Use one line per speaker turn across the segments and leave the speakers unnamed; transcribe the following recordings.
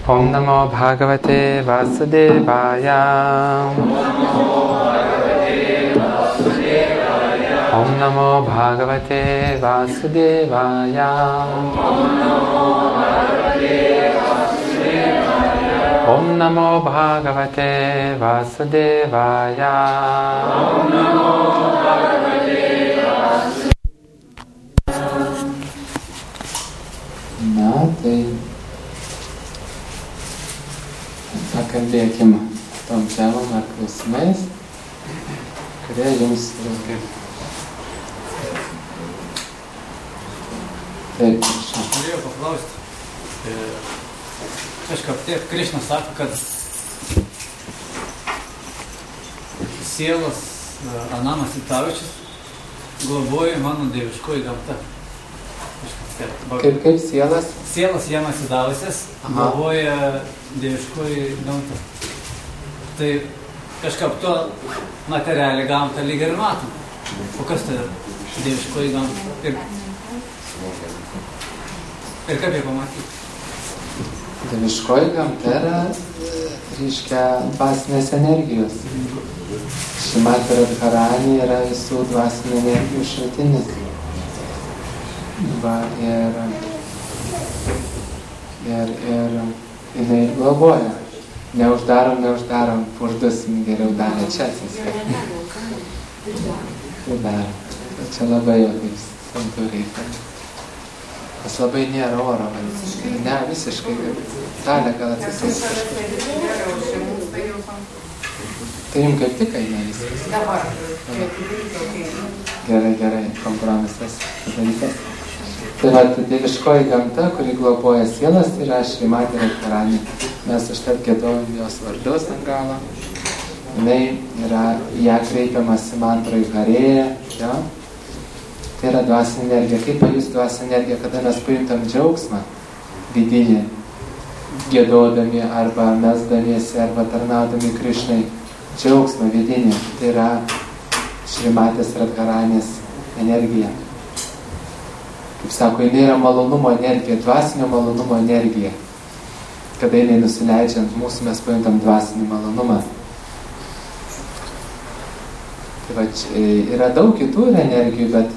Om Namo Bhagavate Vasudevaya. Om Namo Bhagavate Vasudevaya. Om Namo Bhagavate Vasudevaya. Na, tai pakalbėkime tom temom ar klausimais, kurie jums rūpi. Taip,
norėjau paklausti. Kažkaip taip, Krišna sako, kad sielos Anamas Itavičius globoja mano dieviškoji gamta.
Kaip sielas?
Sielas Janas Itavičius globoja dieviškoji gamta. Tai kažkaip to materialią gamtą lyg ir matom. O kas tai dieviškoji gamta? Ir kaip jie pamatyti?
Dieviškoji gamta yra, reiškia, dvasinės energijos. Šrimati Radharani yra visų dvasinių energijų šaltinis. Va, ir jinai globoja. Neuždarom, užduosim geriau dalį čia atsisveikinti. Tai dar. Čia labai jau taip santūriai. Nes labai nėra oro. Ne, visiškai. Dalė gal atsisveikinti. Tai jums kaip tik eina viskas. Gerai, kompromisas padarytas. Tai va, dieviškoji gamta, kuri globoja sielas, tai yra Šrimati Radharani. Mes užtat giedojam jos vardus ant galo. Jinai yra, ją kreipiamasi mantroj Harėja. Ja? Tai yra dvasinė energija. Kaip pajus dvasinė energija, kada mes pajuntam džiaugsmą vidinį, giedodami arba melsdamiesi arba tarnaudami Krišnai. Džiaugsmą vidinį. Tai yra Šrimatės Radharanės energija. Kaip sako, jinai yra malonumo energija, dvasinio malonumo energija. Kada jinai nusileidžiant mūsų, mes pajuntam dvasinį malonumą. Tai va, yra daug kitų energijų, bet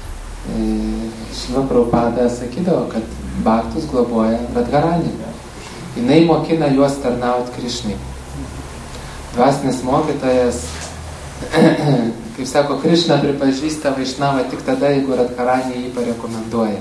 Šrila Prabhupada sakydavo, kad bhaktus globoja Radharani. Jinai mokina juos tarnauti Krišnai. Dvasinis mokytojas, kaip sako, Krišna pripažįsta Vaišnavą tik tada, jeigu Radharani jį parekomenduoja.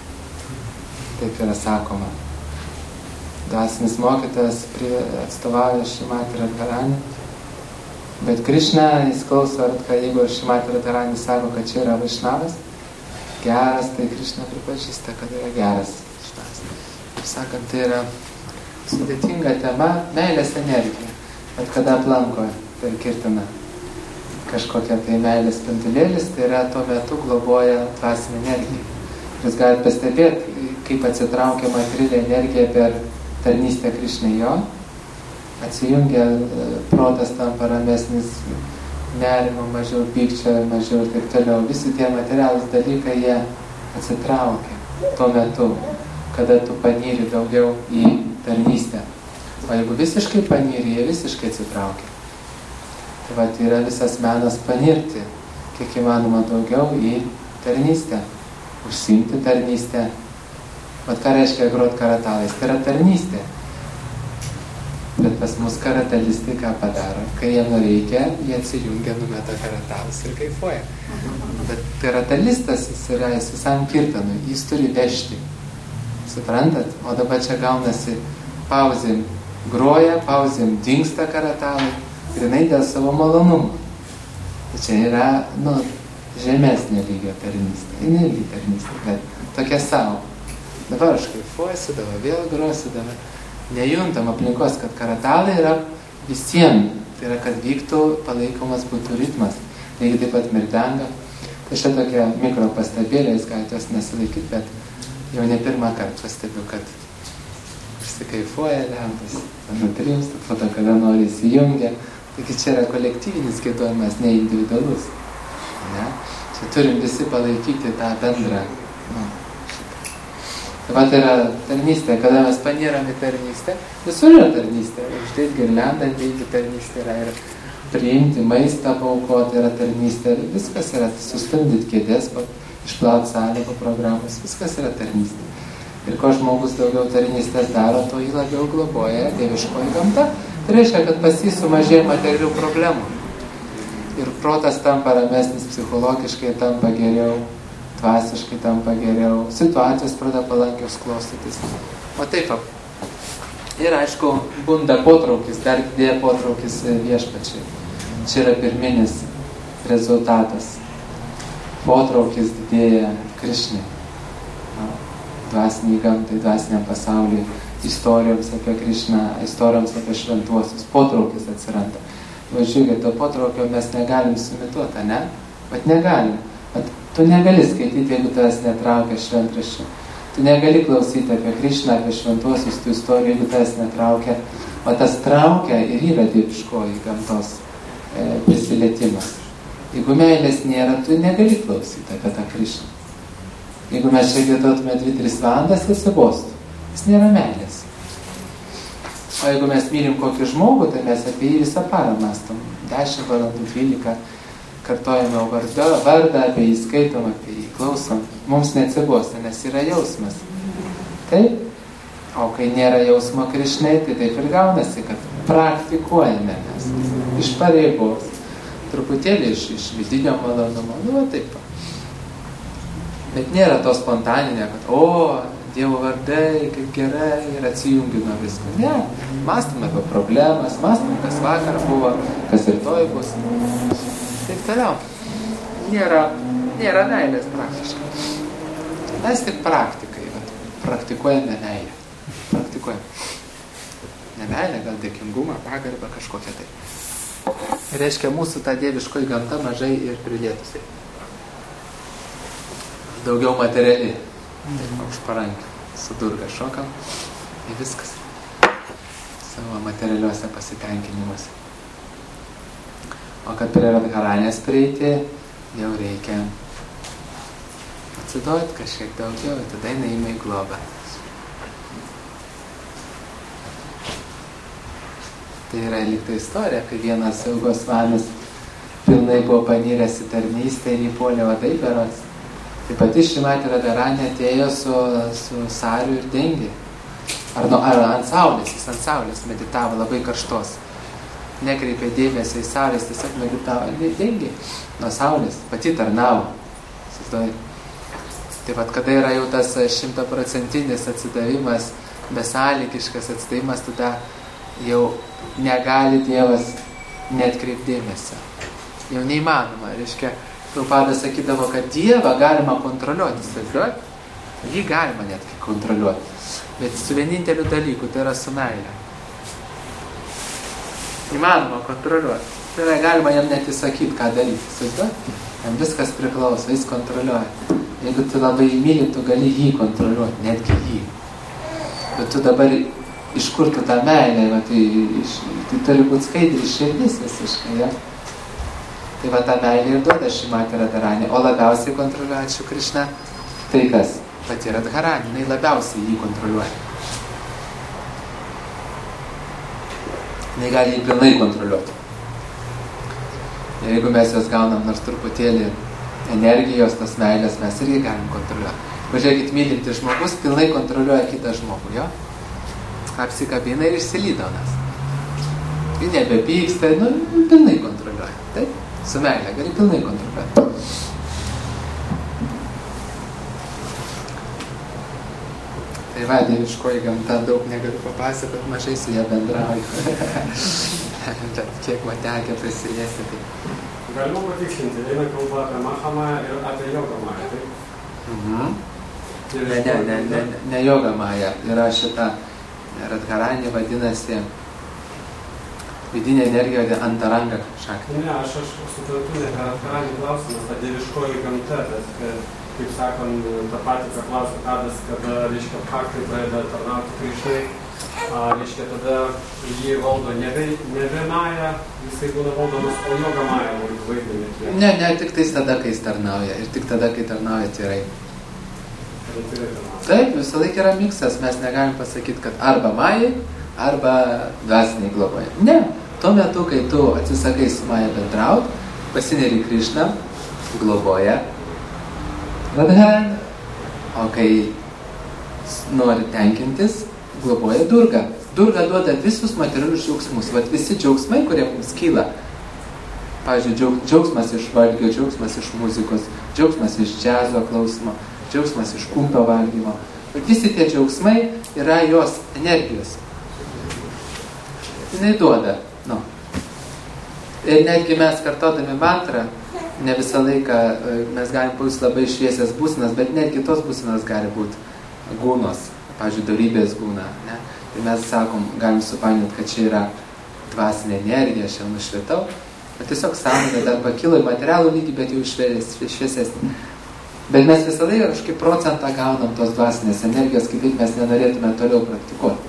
Taip yra sakoma. Dvasinis mokytojas atstovauja Šrimati Radharani, bet Krišna jis klauso, jeigu Šrimati Radharani sako, kad čia yra Vaišnavas geras, tai Krišna pripažįsta, kad yra geras Vaišnavas. Kaip sakant, tai yra sudėtinga tema, meilės energija. Bet kada aplanko per kirtiną kažkokia tai meilės spindulėlis, tai yra tuo metu globoja dvasinė energija. Jūs galite pastebėti, kaip atsitraukia materialė energija per tarnystę Krišnai jo, atsijungia protas tampa ramesnis, nerimo mažiau, pykčio mažiau ir taip toliau. Visi tie materialūs dalykai, jie atsitraukia tuo metu, kada tu panyri daugiau į tarnystę. O jeigu visiškai panyri, jie visiškai atsitraukia. Tai va, yra visas menas panirti, kiek įmanoma daugiau į tarnystę, užsiimti tarnystę. Vat ką reiškia grot karatalais? Tai yra tarnystė. Bet pas mus karatalistai ką padaro? Kai jie reikia, jie atsijungia, numeta karatalus ir kaifuoja. Bet karatalistas jis yra visam kirtanui, jis turi vežti. Suprantat? O dabar čia gaunasi pauzėm groja, pauzėm dingsta karatalai, grinai dėl savo malonumo. Tai čia yra, žemesnė lygio tarnystė. Jis irgi tarnystė, bet tokia savo. Dabar aš kaifuosiu, dabar vėl grosiu, dabar nejuntam aplinkos, kad karatalai yra visiems. Tai yra, kad vyktų palaikomas būtų ritmas. Lygiai taip pat mirdanga. Tai šia tokia mikropastabėlė, jūs galite jos nesilaikyti, bet jau ne pirmą kartą pastebiu, kad užsikaifuoja lempas, nutrimsta, po to kada nori įsijungia. Taigi čia yra kolektyvinis giedojimas, ne individualus. Ne? Čia turim visi palaikyti tą bendrą Tai vat yra tarnystė, kada mes panėram į tarnystę, visur yra tarnystė. Uždėti girliandą, ateiti tarnystė yra ir priimti maistą, paaukoti yra tarnystė. Viskas yra sustumdyti kėdės, išplauti salę po programos, viskas yra tarnystė. Ir ko žmogus daugiau tarnystės daro, to jį labiau globoja dieviškoji gamta. Tai reiškia, kad pas jį sumažėja materialių problemų. Ir protas tampa ramesnis, psichologiškai tampa geriau, dvasiškai tampa geriau, situacijos pradeda palankios klostytis. O taip, ir aišku, bunda potraukis, dar didėja potraukis viešpačiai. Čia yra pirminis rezultatas. Potraukis didėja Krišnai, dvasiniai gamtai, dvasiniam pasauliui, istorijoms apie Krišną, istorijoms apie šventuosius. Potraukis atsiranda. Važiuokit, to potraukio mes negalim sumituoti, ne? Bet negalim. Bet tu negali skaityti, jeigu tavęs netraukia šventraščių. Tu negali klausyti apie Krišną, apie šventuosius tų istorijų, jeigu tavęs netraukia. O tas traukia ir yra dieviškoji gamtos prisilietimas. Jeigu meilės nėra, tu negali klausyti apie tą Krišną. Jeigu mes čia giedautume 2-3 valandas, atsibostų. Jis nėra meilės. O jeigu mes mylim kokį žmogų, tai mes apie jį visą parą mąstom. 10 valandų, 12 kartojame vardą, apie jį skaitom, apie jį klausom. Mums neatsibosta, nes yra jausmas. Taip? O kai nėra jausmo Krišnai, tai taip ir gaunasi, kad praktikuojame mes. Iš pareigos. Truputėlį iš vidinio malonumo. Nu, taip. Bet nėra to spontaninio, kad Dievo vardai, kaip gerai, ir atsijungi nuo visko. Ne, mąstame apie problemas, mąstame, kas vakar buvo, kas rytoj bus. Taip toliau. Nėra meilės praktiškai. Mes tik praktikai, praktikuojame meilę. Praktikuojame. Ne meilę, gal dėkingumą, pagarbą kažkokią tai. Reiškia, mūsų ta dieviškoji gamta mažai ir prilėtusiai. Daugiau materiali. Už parankių. Su durga šokam. Ir viskas. Savo materialiuose pasitenkinimuose. O kad prie Radharanės prieiti, jau reikia atsiduoti kažkiek daugiau. Tada eina į globą. Tai yra lyg ta istorija, kai vienas ilgos vanis pilnai buvo panyręs į tarnystę ir įpuolė vadai berods. Tai pati Šrimatė Radharanė atėjo su sariu ir dengė. Ar ant saulės, jis ant saulės meditavo labai karštos. Nekreipė dėmesio į saulės, tiesiog meditavo ir dengė nuo saulės. Pati tarnavo. Tai vat, kada yra jau tas 100% atsidavimas, besąlygiškas atsidavimas, tada jau negali Dievas netkreipti dėmesio. Jau neįmanoma, reiškia, Prabhupada sakydavo, kad Dievą galima kontroliuoti, jį galima net kontroliuoti, bet su vieninteliu dalyku, tai yra su meile. Įmanoma kontroliuoti. Tai yra galima jam net įsakyti, ką daryti, jam viskas priklauso, jis kontroliuoja. Jeigu tu labai myli, tu gali jį kontroliuoti, netgi jį. Bet tu dabar iš kur tu tą meilę, tai turi būti skaidri širdis visiškai, ja? Tai va tą meilę ir duoda Šrimatė Radharanė. O labiausiai kontroliuojančių Krišną, tai kas? Pati Radharanė, jinai labiausiai jį kontroliuoja. Jinai gali jį pilnai kontroliuoti. Ir jeigu mes jos gaunam nors truputėlį energijos, tos meilės, mes irgi galim kontroliuoti. Pažiūrėkit, mylintis žmogus pilnai kontroliuoja kitą žmogų, jo? Apsikabina ir išsilydo nas. Ji nebepyksta, pilnai kontroliuoja. Taip? Su meilė gali pilnai kontroliuoti. Tai va, dieviškoji gamta daug negaliu papasakoti, mažai su ją bendrauju. Bet kiek man tekia prisiliesti, tai...
Galima patikslinti, eina kalba apie Mahamają ir apie Jogamają, taip?
Ne Jogamaja. Yra šita Radharanė vadinasi vidinė energija antaranga šakti.
Ne, aš suprantu, ne Radharanė klausimas, ta dieviškoji gamta, kaip sakant, tą patį paklausė Tadas, kada, reiškia, faktai pradeda tarnauti Krišnai, reiškia, tada jį valdo nebe Maja, jisai būna valdomas, o Jogamaja vaidmenį.
Ne, tik tais tada, kai jis tarnauja, ir tik tada, kai tarnauja tyrai. Taip, visą laiką yra miksas, mes negalim pasakyti, kad arba majai, arba dvasiniai globoja. Ne, tuo metu, kai tu atsisakai su maja bendraut, pasineri Krišną, globoja Radharani, o kai nori tenkintis, globoja Durga. Durga duoda visus materialius džiaugsmus, vat visi džiaugsmai, kurie mums kyla. Pavyzdžiui, džiaugsmas iš valgio, džiaugsmas iš muzikos, džiaugsmas iš džiazo klausimo, džiaugsmas iš kumpio valgymo. Visi tie džiaugsmai yra jos energijos. Jinai duoda. No. Ir netgi mes kartodami mantrą, ne visą laiką mes galim pajust labai šviesias būsenas, bet netgi tos būsenas gali būti gūnos, pavyzdžiui, dorybės gūna. Ne? Ir mes sakom, galim supainioti, kad čia yra dvasinė energija, aš jau nušvietau. Bet tiesiog sąmonė dar pakilo į materialų lygį, bet jau šviesesnį. Bet mes visą laiką kažkaip procentą gaunam tos dvasinės energijos, kitaip mes nenorėtume toliau praktikuoti.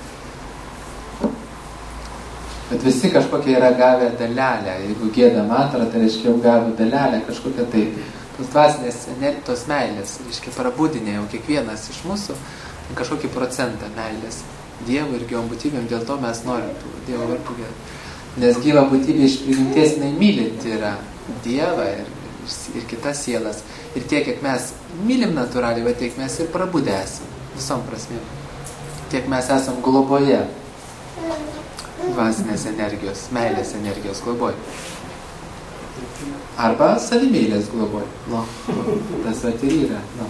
Bet visi kažkokie yra gavę dalelę. Jeigu gėda mantrą, tai reiškia jau gavę dalelę kažkokią tai tos dvasinės energijos, tos meilės. Reiškia parabudinė jau kiekvienas iš mūsų kažkokį procentą meilės Dievui ir gyvom būtybėm, dėl to mes norim tų Dievo varpų gėdą. Nes gyva būtybė iš prigimties mylinti yra Dievą ir kitas sielas. Ir tiek, kiek mes mylim natūraliai, tiek mes ir prabudę esam. Visom prasmėm. Tiek mes esam globoje. Dvasinės energijos, meilės energijos globoj. Arba savimylės globoj. No. Tas vat ir yra. No.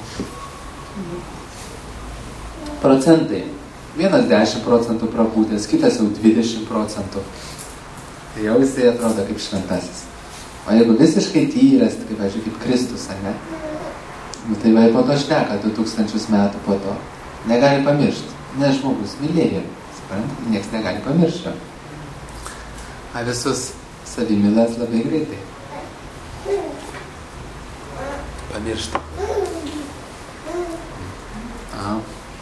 Procentai. Vienas 10% prabūdęs, kitas jau 20%. Jau jisai atrodo kaip šventasis. O jeigu visiškai tyras, tai kaip Kristus, ar ne? Nu, tai vai po to šneka 2000 metų po to. Negali pamiršti. Nes žmogus mylėjo. Suprantate, nieks negali pamiršti. A visus savimylas labai greitai pamiršta. Aha.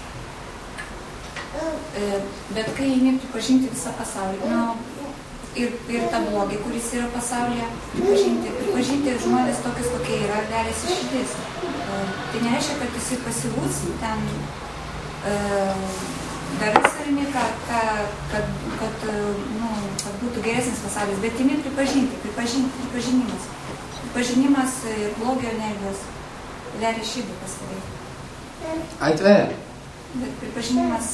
Bet kai eini pripažinti visą pasaulį, ir tą blogį, kuris yra pasaulyje, pripažinti žmonės tokius, kokie yra, veliasi širdis. Tai nereiškia, kad jisai pasivūs ten darai savimi, kad būtų geresnis pasaulis, bet imi pripažinimas. Pripažinimas ir blogio energijos veria širdį pas tave.
Atveria.
Bet pripažinimas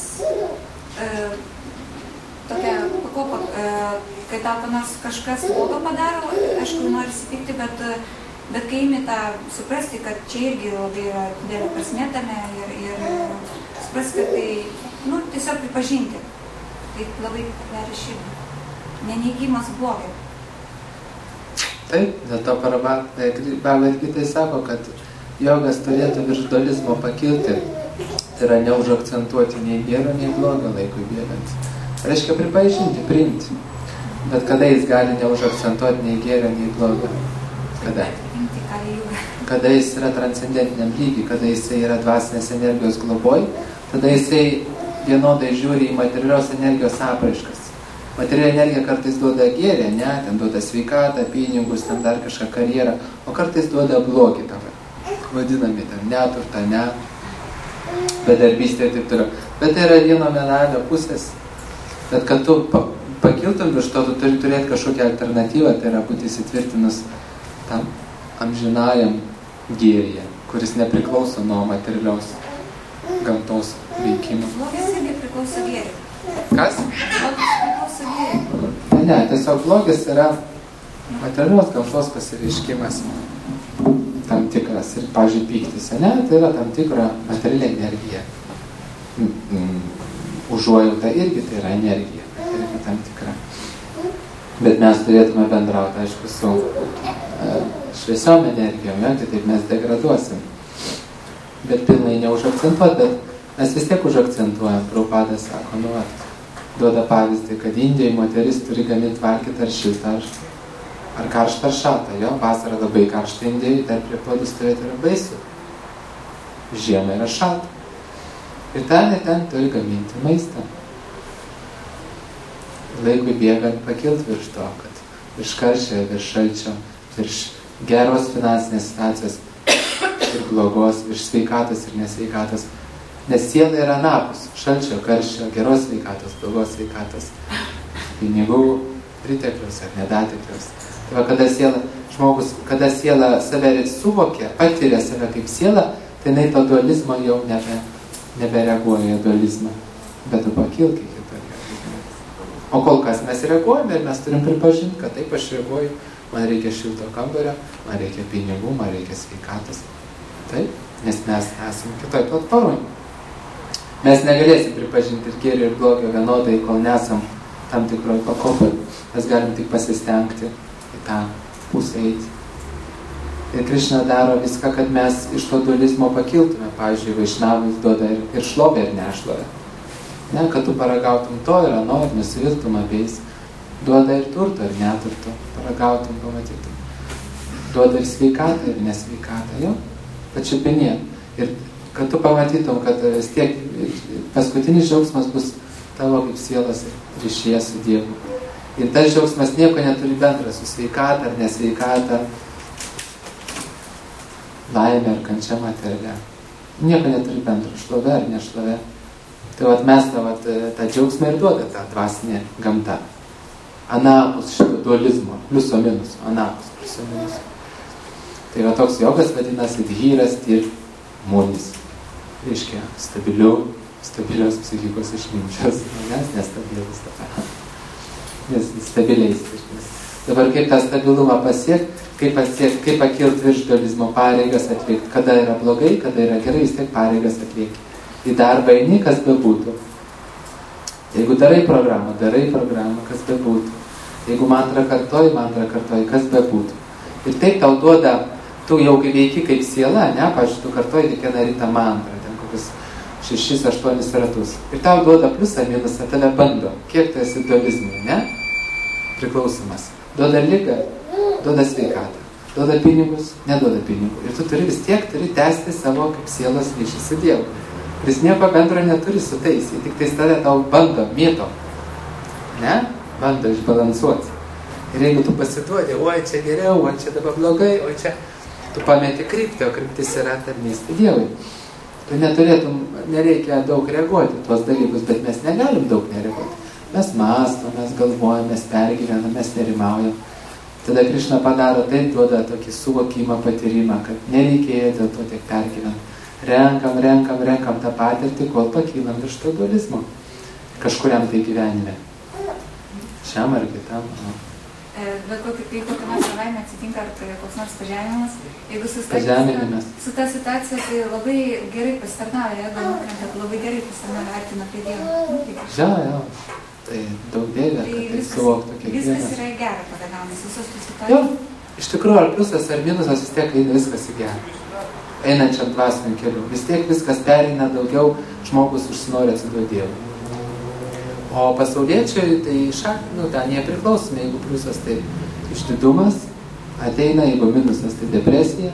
tokia pakopa, kai tau nors kažkas blogo padaro, aišku, nori įsipykti, bet kai imi tą suprasti, kad čia irgi labai yra didelė prasmė tame ir suprasti, kad tai, tiesiog pripažinti. Tai labai veria širdį. Neneigimas blogio.
Taip, dėl to Bhagavad-gitai sako, kad jogas turėtų virš dualizmo pakilti. Tai yra neužakcentuoti nei gėrio, nei blogio laikui bėgant. Reiškia pripažinti, priimti. Bet kada jis gali neužakcentuoti nei gėrio, nei blogio? Kada? Kada jis yra transcendentiniam lygiai, kada jisai yra dvasinės energijos globoj, tada jisai vienodai žiūri į materialios energijos apraiškas. Materiali energija kartais duoda gėrį, ne, ten duoda sveikatą, pinigus, ten dar kažką karjerą, o kartais duoda blogį tavo. Vadinami ten neturtą, ne, bedarbystė ir taip toliau. Bet tai yra vieno medalio pusės. Bet kad tu pakiltum virš to, tu turi turėti kažkokią alternatyvą, tai yra būti įsitvirtinus tam amžinajam gėryje, kuris nepriklauso nuo materialios gamtos veikimo.
Blogis irgi priklauso gėriui.
Kas?
Blogis priklauso gėriui.
Ne, tiesiog blogis yra materialios gamtos pasireiškimas tam tikras. Ir, pavyzdžiui, pyktis, ne, tai yra tam tikra materiali energija. Užuojauta irgi tai yra energija, irgi tam tikra. Bet mes turėtume bendrauti, aišku, su šviesiom energijom, tai taip mes degraduosim. Bet pilnai neužakcentuot, bet mes vis tiek užakcentuojam. Prabhupada sako, duoda pavyzdį, kad Indijoje moteris turi gaminti valgyti ar šiltą, ar karštą ar šaltą. Jo, vasara labai karšta Indijoje, dar prie puodų stovėti yra baisu. Žiemą yra šalta. Ir ten turi gaminti maistą. Laikui bėgant pakilti virš to, kad virš karščio, virš šalčio, virš geros finansinės situacijos ir blogos, virš sveikatos ir nesveikatos. Nes siela yra anapus, šalčio, karščio, geros sveikatos, blogos sveikatos, pinigų, pritekliaus ar nedatekliaus. Tai va, kada siela save suvokia, patiria save kaip siela, tai jinai to dualizmo jau nebereaguoja į dualizmą. Bet tu pakilk iki to. O kol kas mes reaguojame ir mes turim pripažinti, kad taip aš reaguoju, man reikia šilto kambario, man reikia pinigų, man reikia sveikatos. Taip, nes mes esame kitoj platformai. Mes negalėsim pripažinti ir gėrio ir blogio vienodai, kol nesam tam tikroj pakopoj. Mes galim tik pasistengti į tą pusę eiti. Ir Krišna daro viską, kad mes iš to dualizmo pakiltume. Pavyzdžiui, vaišnavai duoda ir šlovę ir nešlovę. Ne, kad tu paragautum to ir ano ir nusiviltum abiejais. Duoda ir turto ir neturto. Paragautum, pamatytum. Duoda ir sveikatą ir nesveikatą. Jo, pačiupinė. Ir kad tu pamatytum, kad vis tiek paskutinis džiaugsmas bus tavo kaip sielos ryšyje su Dievu. Ir tas džiaugsmas nieko neturi bendra su sveikata ar nesveikata, laimė ar kančia materialia. Nieko neturi bendra, šlove ar nešlove. Tai vat mes tą džiaugsmą ir duoda tą dvasinė gamta. Anapus šito dualizmo, pliuso minuso, anapus pliuso minuso. Tai va toks jogas vadinasi dhyras tir munis. Reiškia stabilios psichikos išminčios, nes nestabilius nes stabiliais. Dabar kaip tą stabilumą pasiekti, kaip pakilti virš dualizmo pareigas atlikti, kada yra blogai, kada yra gerai, vis tiek pareigas atlieki. Į darbą eini, kas bebūtų. Jeigu darai programą, kas bebūtų. Jeigu mantrą kartoji, kas bebūtų. Ir taip tau duoda, tu jau veiki kaip siela, ne, pavyzdžiui, tu kartoji kiekvieną rytą mantrą, ten kokius 6-8 ratus. Ir tau duoda pliusą, minusą, tave bando. Kiek tu esi dualizmui, ne? Priklausomas. Duoda ligą, duoda sveikatą. Duoda pinigus, neduoda pinigų. Ir tu vis tiek turi tęsti savo kaip sielos ryšį su Dievu. Kuris nieko bendro neturi su tais. Jie tik tais tave tau bando, mėto. Ne? Bando išbalansuoti. Ir jeigu tu pasiduodi, oi čia geriau, oi čia dabar blogai, oi čia... Tu pameti kryptį, o kryptis yra tarnystė Dievui. Tu nereikia daug reaguoti tuos dalykus, bet mes negalim daug nereaguoti. Mes mąstom, mes galvojam, mes pergyvenam, mes nerimaujam. Tada Krišna padaro taip, duoda tokį suvokimą, patyrimą, kad nereikėjo dėl to tiek pergyventi. Renkam tą patirtį, kol pakylam virš to dualizmo. Kažkuriam tai gyvenime. Šiam ar kitam.
Bet kai kokia nors savaime atsitinka, ar koks nors pažeminimas, jeigu su ta situacija, tai labai gerai pasitarnauja, jeigu nukrenta, labai gerai pasitarnauja, artina prie Dievo.
Jo, tai daug dėlė, kad tai suvoktų kiekvienas.
Viskas yra gera pagadamas, visos tų situacijų.
Jo, iš tikrųjų, ar pliusas, ar minusas, vis tiek eina viskas į gerą. Einančiam dvasiniam keliu. Vis tiek viskas pereina daugiau, žmogus užsinori atsiduoti Dievui. O pasauliečiai, tai ten jie priklausomi, jeigu pliusas, tai išdidumas ateina, jeigu minusas, tai depresija.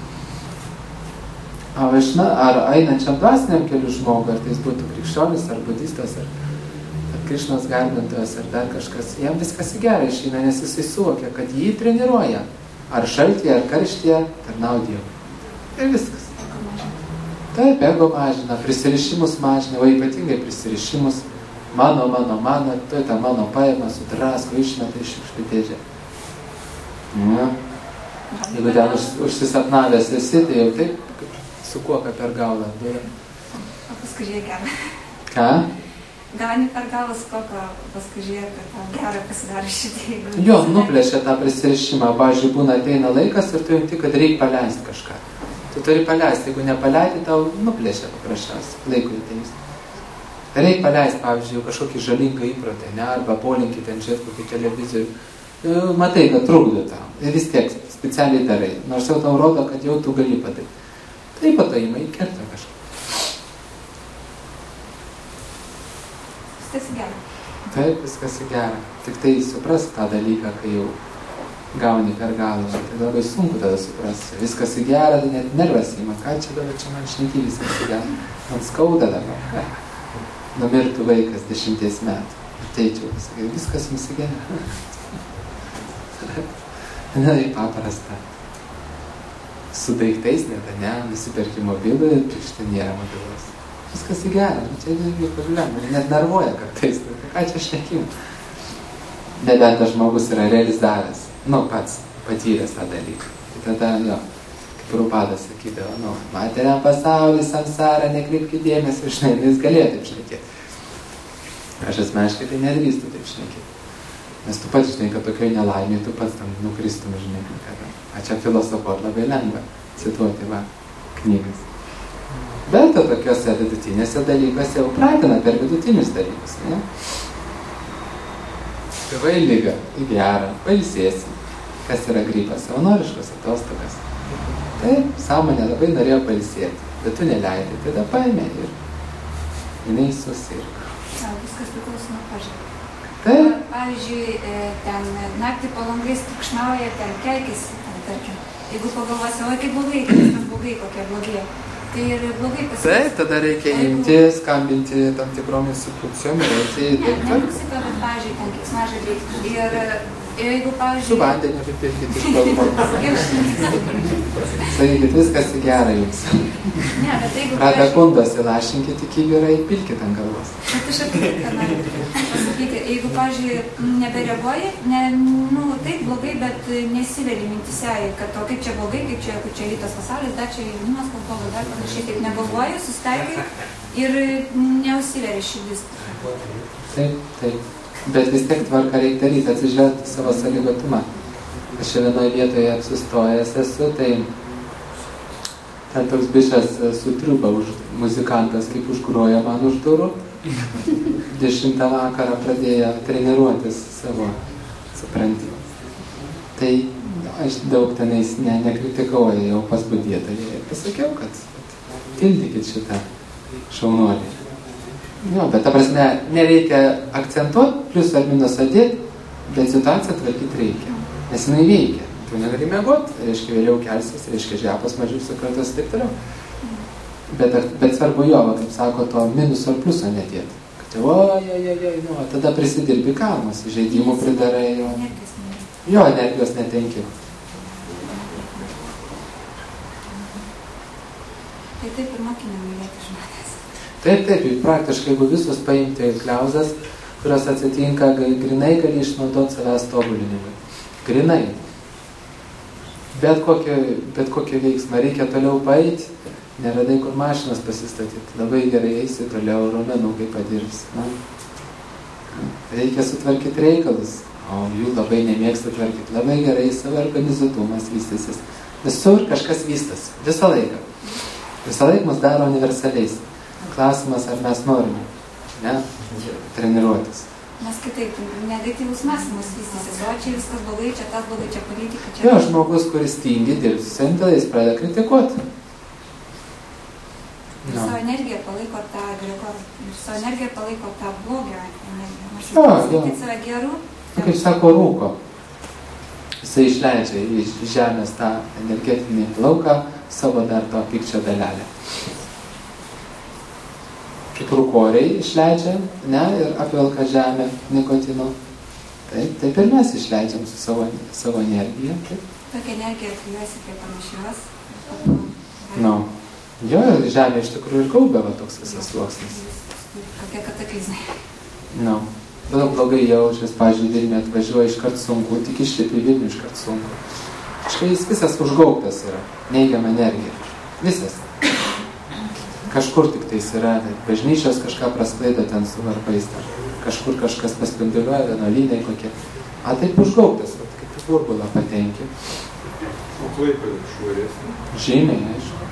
Ar einančiam dvasiniam keliu žmogui, ar tai jis būtų krikščionis, ar budistas, ar Krišnos garbintojas, ar dar kažkas, jam viskas į gerą išeina, nes jisai suvokia, kad jį treniruoja, ar šaltyje, ar karštyje, tarnau Dievui. Ir viskas. Taip, ego mažina, prisirišimus mažina, o ypatingai prisirišimus. Mano, tai ta mano paima, sudrasko, išmeta iš šiukšlių dėžę. Jeigu ten užsisapnavęs esi, tai jau taip sukuoka per galvą.
O paskui žiūrėk gerą.
Ką?
Gauni per galvą sukuoka, paskui žiūrėk, kad tau gerą pasidarė šitai.
Jo, nuplėšia tą prisirišimą. Pavyzdžiui, būna ateina laikas ir tu jungti, kad reikia paleisti kažką. Tu turi paleisti, jeigu nepaleidi, tau nuplėšia paprasčiausiai, laikui ateis. Reikia paleisti, pavyzdžiui, kažkokį žalingą įprotį, ne, arba polinkį ten žiūrėti kokį televizorių. Matai, kad trukdo tau. Ir vis tiek specialiai darai. Nors jau tau rodo, kad jau tu gali padaryti. Tai patojimai kerta kažką.
Viskas į gerą.
Taip, viskas į gerą. Tik tai supras tą dalyką, kai jau gauni per galą. Tai labai sunku tada suprasti. Viskas į gerą, tai net nervas įma. Ką čia dabar čia man šneki viskas į gerą? Man skauda dabar. Numirtų vaikas 10 metų. Teičiau, sakai, viskas jums į gerą. Ne, paprasta. su daiktais, ne, nusiperki mobilų ir piršti nėra mobilos. Viskas į gerą, čia irgi problema, net nervuoja kartais, ką čia šnekim. Nebent tas žmogus yra realizavęs, pats patyręs tą dalyką. Tai tada, kaip Prabhupada sakydavo, materiam pasaulį, samsarą, nekreipkit dėmesį, žinai, jis galėjo taip šnekėti. Aš asmeniškai tai nedrįstu taip šnekėti. Nes tu pats žinai, kad tokioj nelaimė, tu pats tam nukristum, žinai, kad čia filosofuot labai lengva cituoti knygas. Bet tokiuose vidutinėse dalykuose jau pratina per vidutinius dalykus, ne? Gavai ligą, į gerą, pailsėsi. Kas yra gripas? Savanoriškos atostogas. Taip, sąmonė labai norėjo pailsėti, bet tu neleidai, tada paėmė ir jinai susirgo.
Viskas priklauso nuo pažiūrėjimo.
Taip.
Pavyzdžiui, ten naktį po langais trukšnauja, ten keikėsi, tarkim. Jeigu pagalvosi, oi, kaip blogai, viskas blogai, kokie blogie. Tai ir blogai pasakyti.
Taip, tada reikia imti, skambinti tam tikrom institucijom ir eiti.
Ne muzika, bet, pavyzdžiui, ten keiksmažodžiai. Ir jeigu, pavyzdžiui...
Su vandeniu apipilkit iš balkono. Sakykit, viskas į gerą jums.
Ne, bet jeigu...
Radakundos įlašinkit į kibirą, įpilkit ant galvos.
Bet aš apie tai noriu pasakyti. Jeigu, pavyzdžiui, nebereaguoji, taip blogai, bet nesiveli mintise, kad to kaip čia blogai, kaip čia rytas pasaulis, dar čia jaunimas kalbova, dar panašiai, taip negalvoji, susitaikai ir neužsiveri širdis.
Taip. Bet vis tiek tvarką reikia daryti, atsižvelgti savo sąlygotumą. Aš čia vienoje vietoje apsistojęs esu, tai ten toks bišas su triuba muzikantas, kaip užgroja man už durų. 10 vakarą pradėjo treniruotis savo suprantymą. Tai aš daug tenais nekritikauju, jau pas budėtoją ir pasakiau, kad tildykit šitą šaunuolį. Bet ta prasme, nereikia akcentuoti, plius ar minusą dėti, bet situaciją tvarkyti reikia. Nes jinai veikia. Tu negali mėgoti, reiškia vėliau kelsis, reiškia žepas mažiau sukartas ir taip toliau. Bet svarbu jo, kaip sako, to minuso ar pliuso nedėti. Kad jau, tada prisidirbi kalmas, žaidimų pridarai, energijos netenki.
Tai taip ir mokina mylėti žmonės.
Taip, praktiškai, jeigu visus paimti kliauzas, kurios atsitinka, grinai gali išnaudoti savęs tobulinimui. Grinai. Bet kokį veiksmą reikia toliau paeiti, neradai kur mašinas pasistatyti. Labai gerai eisi toliau, raumenukai padirbs. Reikia sutvarkyti reikalus, o jų labai nemėgsta tvarkyti. Labai gerai savo organizuotumas vystysis. Visur kažkas vystosi. Visą laiką. Visą laiką mus daro universaliais. Klausimas, ar mes norime, treniruotis.
Nes kitaip, negatyvus mąstymas vystysis, o čia viskas blogai, čia tas blogai, čia politika, čia...
Jo, žmogus, kuris tingi dirbti su savim, tada jis pradeda kritikuoti.
Savo energiją palaiko tą agregorą, savo energiją palaiko tą blogio energiją. Nors jis save geru.
Kaip sako, rūko. Jisai išleidžia iš žemės tą energetinį lauką savo dar to pykčio dalelę. Kaip rūkoriai išleidžia, ir apvelka žemę nikotino. Taip ir mes išleidžiam su savo energiją.
Tokia energija atkliuosi prie panašios.
Jo, žemė iš tikrųjų ir gaubė toks visas sluoksnis.
Kokie kataklizmai.
Daug blogai jaučias, pavyzdžiui, Vilniuje atvažiuoja iškart sunku, tik išlipi Vilnių iškart sunku. Jis visas užgaubtas yra, neigiama energija. Visas. Kažkur tik tais yra, bažnyčios kažką prasklaido ten su varpais, kažkur kažkas paspinduliuoja, vienuolynai kokie. Taip užgaubtas, kaip burbulą patenki.
O Klaipėda švaresnė?
Žymiai, aišku.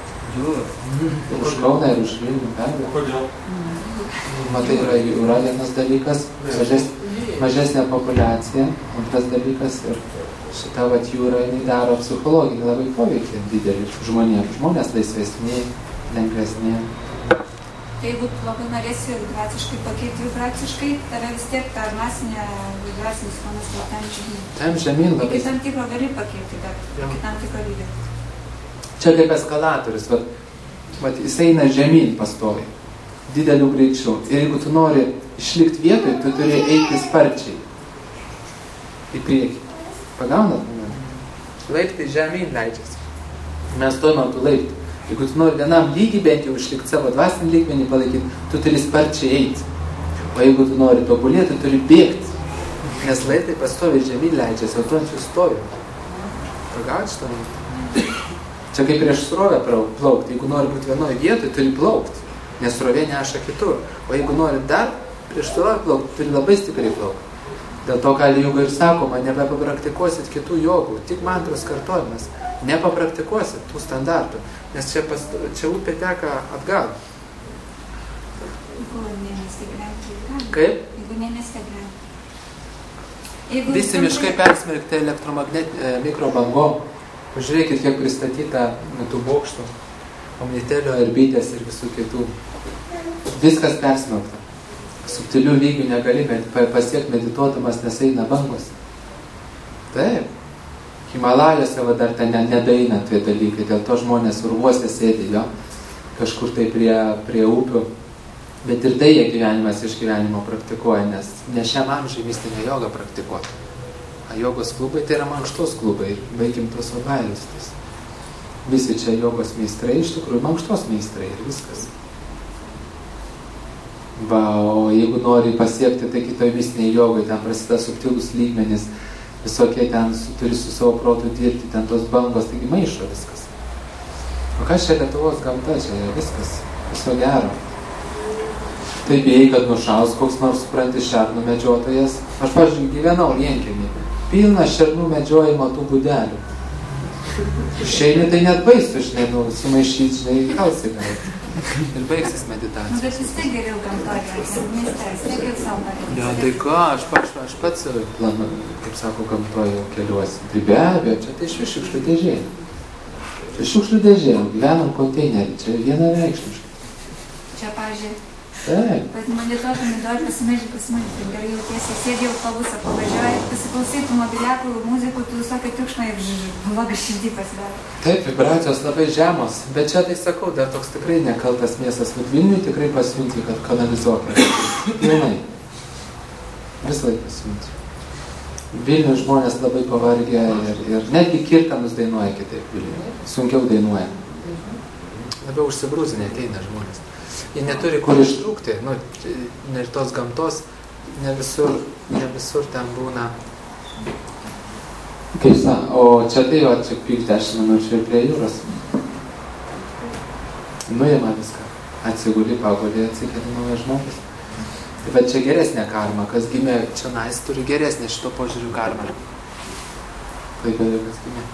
Už Kauną ir už Vilnių perdą.
Kodėl?
Matai, yra jūra vienas dalykas, mažesnė populiacija, antras dalykas ir šita jūra daro psichologinį labai poveikį didelį žmonėms. Žmonės laisvesni, lengvesnė.
Tai jeigu labai norėsi vibraciškai pakeiti vibraciškai, tave vis tiek tą masinę vibracinis fonas ten žemyn.
Ten žemyn labai.
Iki tam tikro gali pakeiti, bet iki tam tikro lygio.
Čia kaip eskalatorius, jis eina žemyn pastoviai, dideliu greičiu. Ir jeigu tu nori išlikti vietoj, tu turi eiti sparčiai į priekį. Pagaunat? Laiptai žemyn leidžiasi. Mes to nuo tų laiptų. Jeigu tu nori vienam lygį bent jau išlikti savo dvasinį lygmenį palaikyti, tu turi sparčiai eiti. O jeigu tu nori tobulėti, tu turi bėgti. Nes laiptai pastoviai žemyn leidžiasi, o tu ant jų stovi. Pagaut šitą mintį. Čia kaip prieš srovę plaukti. Jeigu nori būti vienoje vietoje, turi plaukti. Nes srovė neša kitur. O jeigu nori dar prieš srovę plaukti, turi labai stipriai plaukti. Dėl to, ką Juga ir sakoma, nebepapraktikuosit kitų jogų, tik mantros kartojimas. Nepapraktikuosit tų standartų, nes čia upė teka atgal. Kaip?
Jeigu nemesti gyventi.
Visi miškai persmerkti mikrobangom. Pažiūrėkit, kiek pristatyta tų bokštų, omnitelio ir bitės ir visų kitų. Viskas persmelkta. Subtilių lygių negali pasiekti medituodamas, nes eina bangos. Taip. Himalajose dar ten nedaina tie dalykai, dėl to žmonės urvuose sėdi, jo, kažkur tai prie upių. Bet ir tai jie gyvenimas iš gyvenimo praktikuoja, nes ne šiam amžiui mistinę jogą praktikuoti. A jogos klubai tai yra mankštos klubai, baigim tos vabailius. Visi čia jogos meistrai, iš tikrųjų mankštos meistrai ir viskas. Va, o jeigu nori pasiekti, tai kitoj mistinėje jogoje, ten prasideda subtilus lygmenis, visokie ten turi su savo protu dirbti, ten tos bangos, taigi maišo viskas. O kas čia Lietuvos gamta, čia yra viskas, viso gero. Tai bijai, kad nušaus koks nors, supranti, šernų medžiotojas. Aš, pavyzdžiui, gyvenau vienkiemį, pilna šernų medžiojimo tų būdelių. Išeini tai net baisu, žinai, sumaišyti, žinai, kalsi gal. Ir baigsis meditacija.
Bet vis tai geriau gamtoje, mieste, vis tai geriau savo pavyzdį.
Jo, tai ką, aš pats planuoju, kaip sako, gamtoje keliuosi. Tai be abejo, čia tai šiukšlių dėžė. Čia šiukšlių dėžė, gyvenam konteinerį, čia vienareikšmiškai.
Čia, pavyzdžiui,
taip.
kad medituotum, nori pasimažyti, gerai jautiesi, sėdė autobusą, pavažiuoji, pasiklausytų mobiliakų, muzikų, tu visokio triukšmą ir blogas širdį pasidaro.
Taip, vibracijos labai žemos, bet čia tai sakau, dar toks tikrai nekaltas miestas, bet Vilniui tikrai pasiunti, kad kanalizuokime. Pilnai. Visą laiką pasiunti. Vilniui žmonės labai pavargę ir netgi kirtanus dainuoja kitaip Vilniui. Sunkiau dainuoja. Labiau užsibrūzinę ateina žmonės. Jie neturi kur ištrūkti, ir tos gamtos ne visur ten būna. Kaip o čia tai, čia pyk 10 minučių ir prie jūros. Nuima viską. Atsiguli, paguli, atsikeli naujas žmogus. Bet čia geresnė karma. Kas gimė čia nais, turi geresnė šito požiūrių karmą. Kaip vėliau kas gimė.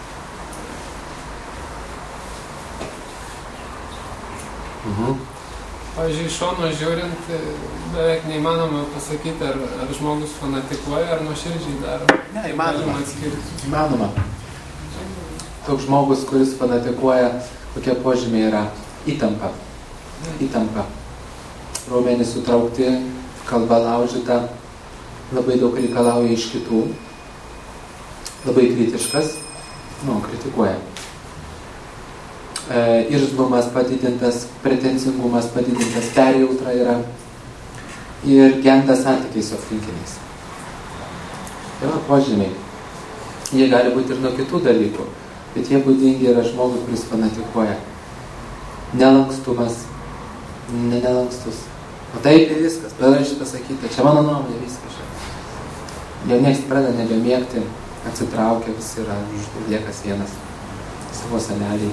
Pavyzdžiui, iš šono žiūrint, beveik neįmanoma pasakyti, ar žmogus fanatikuoja, ar nuoširdžiai daro.
Ne, įmanoma. Įmanoma. Toks žmogus, kuris fanatikuoja, kokie požymiai yra įtampa. Įtampa. Raumenys sutraukti, kalba laužyta, labai daug reikalauja iš kitų, labai kritiškas, kritikuoja. Irzlumas padidintas, pretencingumas padidintas, perjautra yra ir genda santykiai su aplinkiniais. Tai va, požymiai. Jie gali būti ir nuo kitų dalykų, bet jie būdingi yra žmogui, kuris fanatikuoja. Nelankstumas, nelankstus. O taip ir viskas, pradeda šitą sakyti, čia mano nuomonė, viskas. Jau nieks pradeda nebemėgti, atsitraukia, visi yra, liekas vienas savo salelį.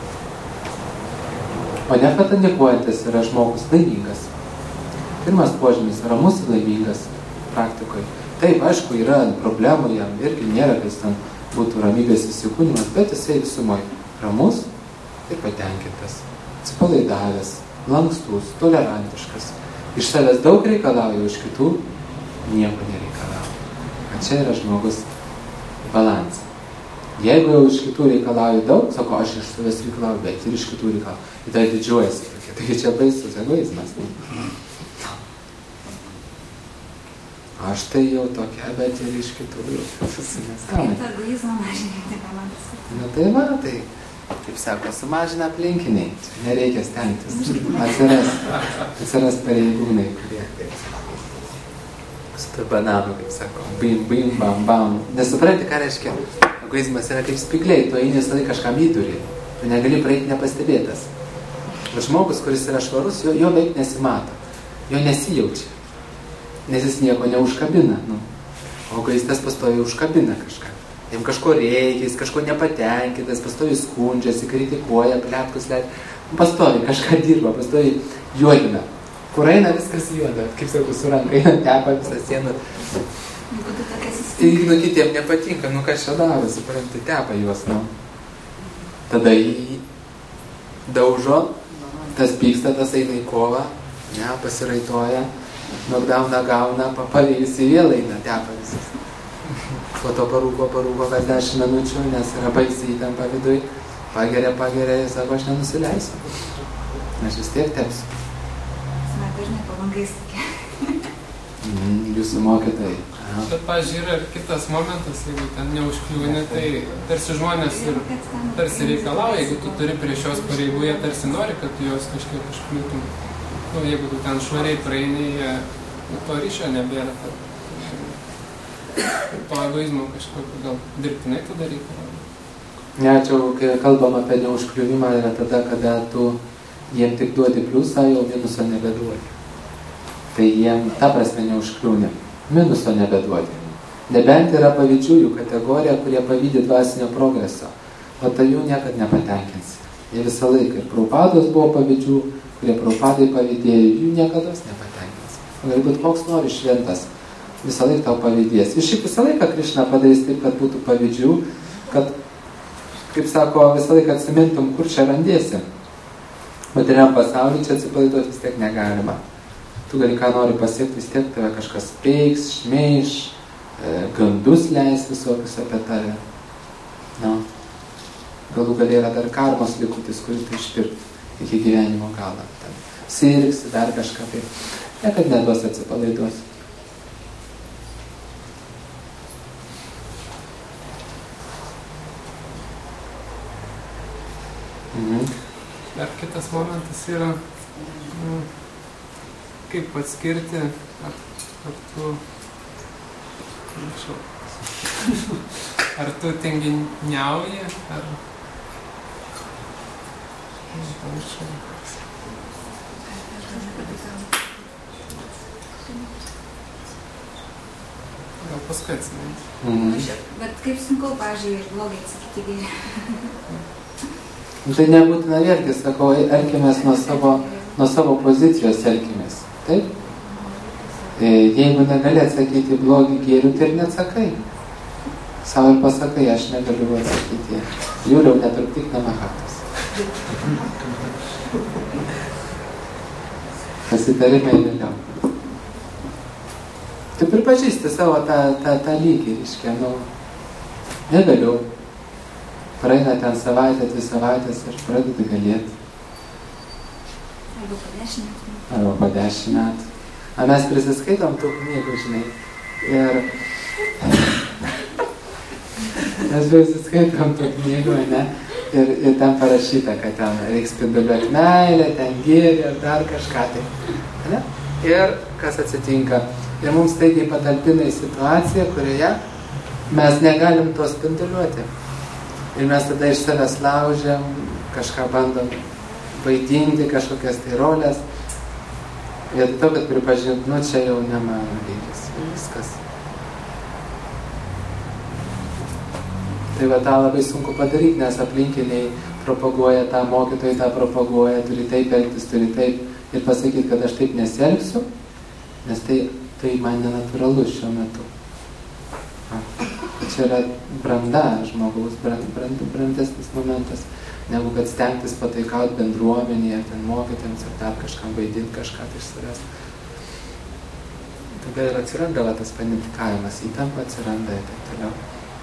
O nefanatikuojantis yra žmogus laimingas. Pirmas požymis – ramus ir laimingas praktikoje. Taip, aišku, yra problemų, jam irgi nėra, kad ten būtų ramybės įsikūnimas, bet jisai visumoje ramus ir patenkintas, atsipalaidavęs, lankstus, tolerantiškas. Iš savęs daug reikalauja, iš kitų nieko nereikalauja. Čia yra žmogus balansas. Jeigu jau iš kitų reikalauja daug, sako, aš iš savęs reikalauju, bet ir iš kitų reikalauju. Ir tai didžiuojasi tokia. Tai čia baisus egoizmas. Aš tai jau tokia, bet ir iš kitų reikalauju.
Kaip egoizmą mažinti, ką man pasakyti.
Na tai va, tai, kaip sako, sumažina aplinkiniai. Nereikia stengtis. Atsiras pareigūnai, kurie su tai bananu, kaip sako, bim, bim, bam, bam. Nesupranti, ką reiškia? Egoizmas yra kaip spygliai, tu eini visą laiką kažkam įdurį. Tu negali praeiti nepastebėtas. Bet žmogus, kuris yra švarus, jo veik nesimato, jo nesijaučia, nes jis nieko neužkabina. O egoistas pastoviai užkabina kažką. Jam kažko reikia, jis kažko nepatenkintas, pastoviai skundžiasi, kritikuoja, pletkus leidžia. Pastoviai kažką dirba, pastoviai juodina. Kur eina viskas juoda, kaip sakau, su ranka eina, tepa visą sieną. Ir kitiem nepatinka, kas čia daro, supranti, tepa juos, Tada jį daužo, tas pyksta, tas eina į kovą, pasiraitoja, knockdowną gauna, papavėjusi vėl eina, tepa visas. Po to parūko kas 10 minučių, nes yra baisiai įtampa viduj, pageria, ir sako, aš nenusileisiu. Aš vis tiek tepsiu.
Dažnai pavangais tokie.
Jūsų mokytojai.
Bet, pavyzdžiui, yra ir kitas momentas, jeigu ten neužkliūni, tai tarsi žmonės ir tarsi reikalauja, jeigu tu turi prie šios pareigų, jie tarsi nori, kad tu jos kažkiek užkliūtum. Jeigu tu ten švariai praeini, to ryšio nebėra. To egoizmo kažkokio gal dirbtinai tu darytų.
Ne, čia, kai kalbam apie neužkliuvimą, yra tada, kada tu jiem tik duodi pliusą, jau minuso nebeduodi. Tai jiem ta prasme neužkliūni, minuso nebeduodi. Nebent yra pavydžiųjų kategorija, kurie pavydė dvasinio progreso, o tai jų niekad nepatenkins. Jie visą laiką ir Prabhupados buvo pavydžių, kurie Prabhupadai pavydėjo, jų niekada nepatenkins. Galbūt koks nori šventas, visą laiką tau pavydės. Ir šiaip visą laiką Krišna padarys taip, kad būtų pavydžių, kad, kaip sako, visą laiką atsimintum, kur čia randėsi. Materialiam pasaulyje čia atsipalaiduoti vis tiek negalima. Tu gali ką nori pasiekti, vis tiek tave kažkas peiks, šmeiš, gandus leis visokius apie tave. Galų gali yra dar karmos likutis, kuris tai išpirkti iki gyvenimo galą. Sirgsi, dar kažką tai. Niekad neduos atsipalaiduos.
Dar kitas momentas yra, kaip atskirti, ar tu tinginiauji, ar... Gal paskui atsimins.
Bet kaip sunku, pavyzdžiui, blogai atsakyti gėrį.
Tai nebūtina vėlgi, sakau, elkimės nuo savo pozicijos elkimės. Taip? Jeigu negali atsakyti blogį gėrių, tai ir neatsakai. Savo ir pasakai, aš negaliu atsakyti. Jūliau netrukdyk namahatas. Pasitarimai vėliau. Tu pripažįsti savo tą lygį, reiškia, negaliu. Praeina ten savaitę, 2 savaitės ir pradedi galėti. Arba po 10 metų. Mes prisiskaitom tų knygų, žinai. Ir mes prisiskaitom tų knygų, ne? Ir ten parašyta, kad ten reiks spinduliuoti meilę, ten gėrį ar dar kažką tai. Ne? Ir kas atsitinka? Ir mums staigiai patalpina į situaciją, kurioje mes negalim to spinduliuoti. Ir mes tada iš savęs laužiam, kažką bandom vaidinti, kažkokias tai rolės. Ir to, kad pripažint, čia jau ne mano lygis. Viskas. Tai va tą labai sunku padaryti, nes aplinkiniai propaguoja tą, mokytojai tą propaguoja, turi taip elgtis, turi taip. Ir pasakyti, kad aš taip nesielgsiu, nes tai man nenatūralu šiuo metu. Čia yra branda žmogaus, brandesnis momentas, negu kad stengtis pataikauti bendruomenėje, ten mokytėms ir dar kažkam vaidinti kažką iš savęs. Tada ir atsiranda tas panitikavimas, įtampa atsiranda ir taip toliau.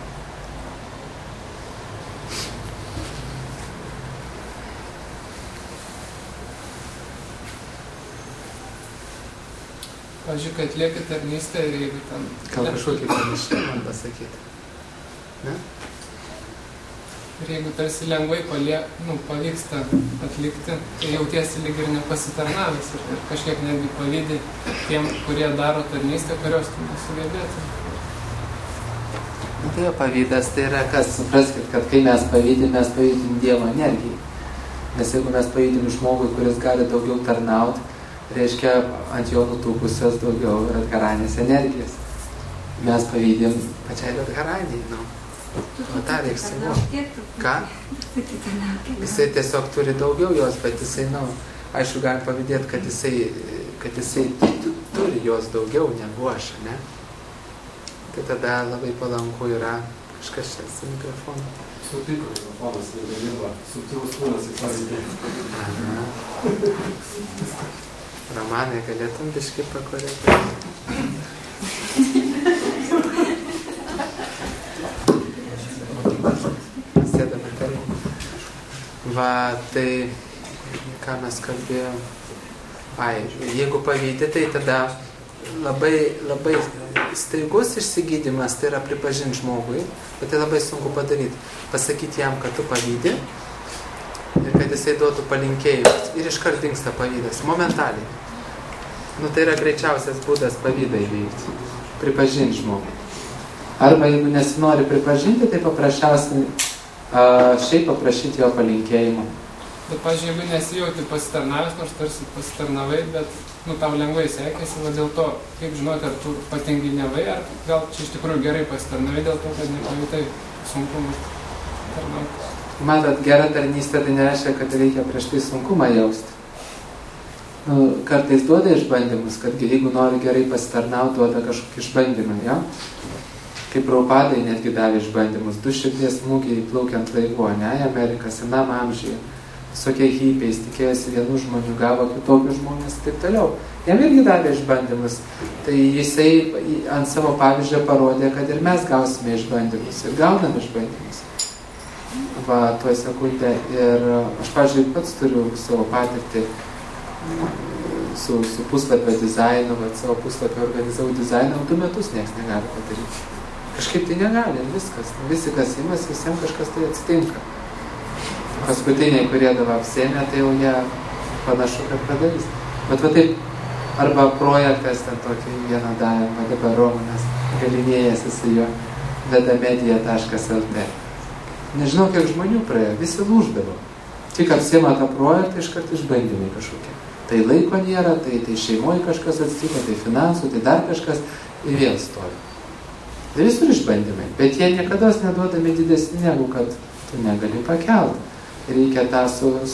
Pavyzdžiui, kad lieki tarnystę ir jeigu ten...
Gal kažkokį panašį man pasakyti. Ne?
Ir jeigu tarsi lengvai pavyksta atlikti, tai jautiesi lyg ir nepasitarnavęs ir kažkiek netgi pavydi tiem, kurie daro tarnystę, kurios tu nesugebėtum.
Tai jo pavydas tai yra kas, supraskit, kad kai mes pavydim Dievo energiją. Nes jeigu mes pavydim žmogui, kuris gali daugiau tarnauti, reiškia ant jo nutūpusios daugiau Radharanės energijos. Mes pavydim pačiai Radharanijai, o tą reiksime. Ką? Jisai tiesiog turi daugiau jos, bet jisai, aišku, galim pavydėti, kad jisai turi jos daugiau negu aš, ne? Tai tada labai palanku yra kažkas čia su mikrofonu.
Sutiko mikrofonas, nedalyva. Subtilus kūnas į pavydį.
Romanai, galėtum biškį pakoreguoti? Sėdame toliau. Va, tai ką mes kalbėjom? Jeigu pavydi, tai tada labai staigus išsigydymas, tai yra pripažinti žmogui, bet tai labai sunku padaryti. Pasakyti jam, kad tu pavydi ir kad jisai duotų palinkėjimus ir iškart dingsta pavydas, momentaliai. Tai yra greičiausias būdas pavydą įveikti. Pripažinti žmogui. Arba jeigu nesinori pripažinti, tai paprasčiausiai šiaip paprašyti jo palinkėjimo.
Bet, pažiūrėjau, jeigu nesijauti pasitarnavęs, nors tarsi pasitarnavai, bet tau lengvai sekėsi, va dėl to, kaip žinoti, ar tu patinginiavai, ar gal čia iš tikrųjų gerai pasitarnavai dėl to, kad nepajutai sunkumų tarnauti.
Matot, gera tarnystė tai nereiškia, kad reikia prieš tai sunkumą jausti. Kartais duoda išbandymus, kad jeigu nori gerai pasitarnauti, duoda kažkokį išbandymą, jo? Kaip Prabhupadai netgi davė išbandymus, 2 širdies smūgiai plaukiant laivu, ne, į Ameriką, senam amžiuje. Visokie hypiais, tikėjosi vienų žmonių, gavo kitokių žmonės ir taip toliau. Jam irgi davė išbandymus. Tai jisai ant savo pavyzdžio parodė, kad ir mes gausime išbandymus ir gaunam išbandymus. Va, tuoj sekundę. Ir aš, pavyzdžiui, pats turiu savo patirtį su puslapio dizainu, savo puslapio organizavau dizainą, 2 metus nieks negali padaryti. Kažkaip tai negali ir viskas. Visi, kas imas, visiems kažkas tai atsitinka. Paskutiniai, kurie dabar apsėmė, tai jau jie panašu, kad padarys. Bet va taip, arba projektas ten tokį vieną davėm, dabar Romanas galinėjasi su juo, vedamedia.lt. Nežinau, kiek žmonių praėjo, visi lūždavo. Tik apsėmė tą projektą, iškart išbandymai kažkokie. Tai laiko nėra, tai šeimoje kažkas atsitiko, tai finansų, tai dar kažkas ir vėl stovi. Tai visur išbandymai, bet jie niekada neduodami didesni negu kad tu negali pakelti. Reikia tą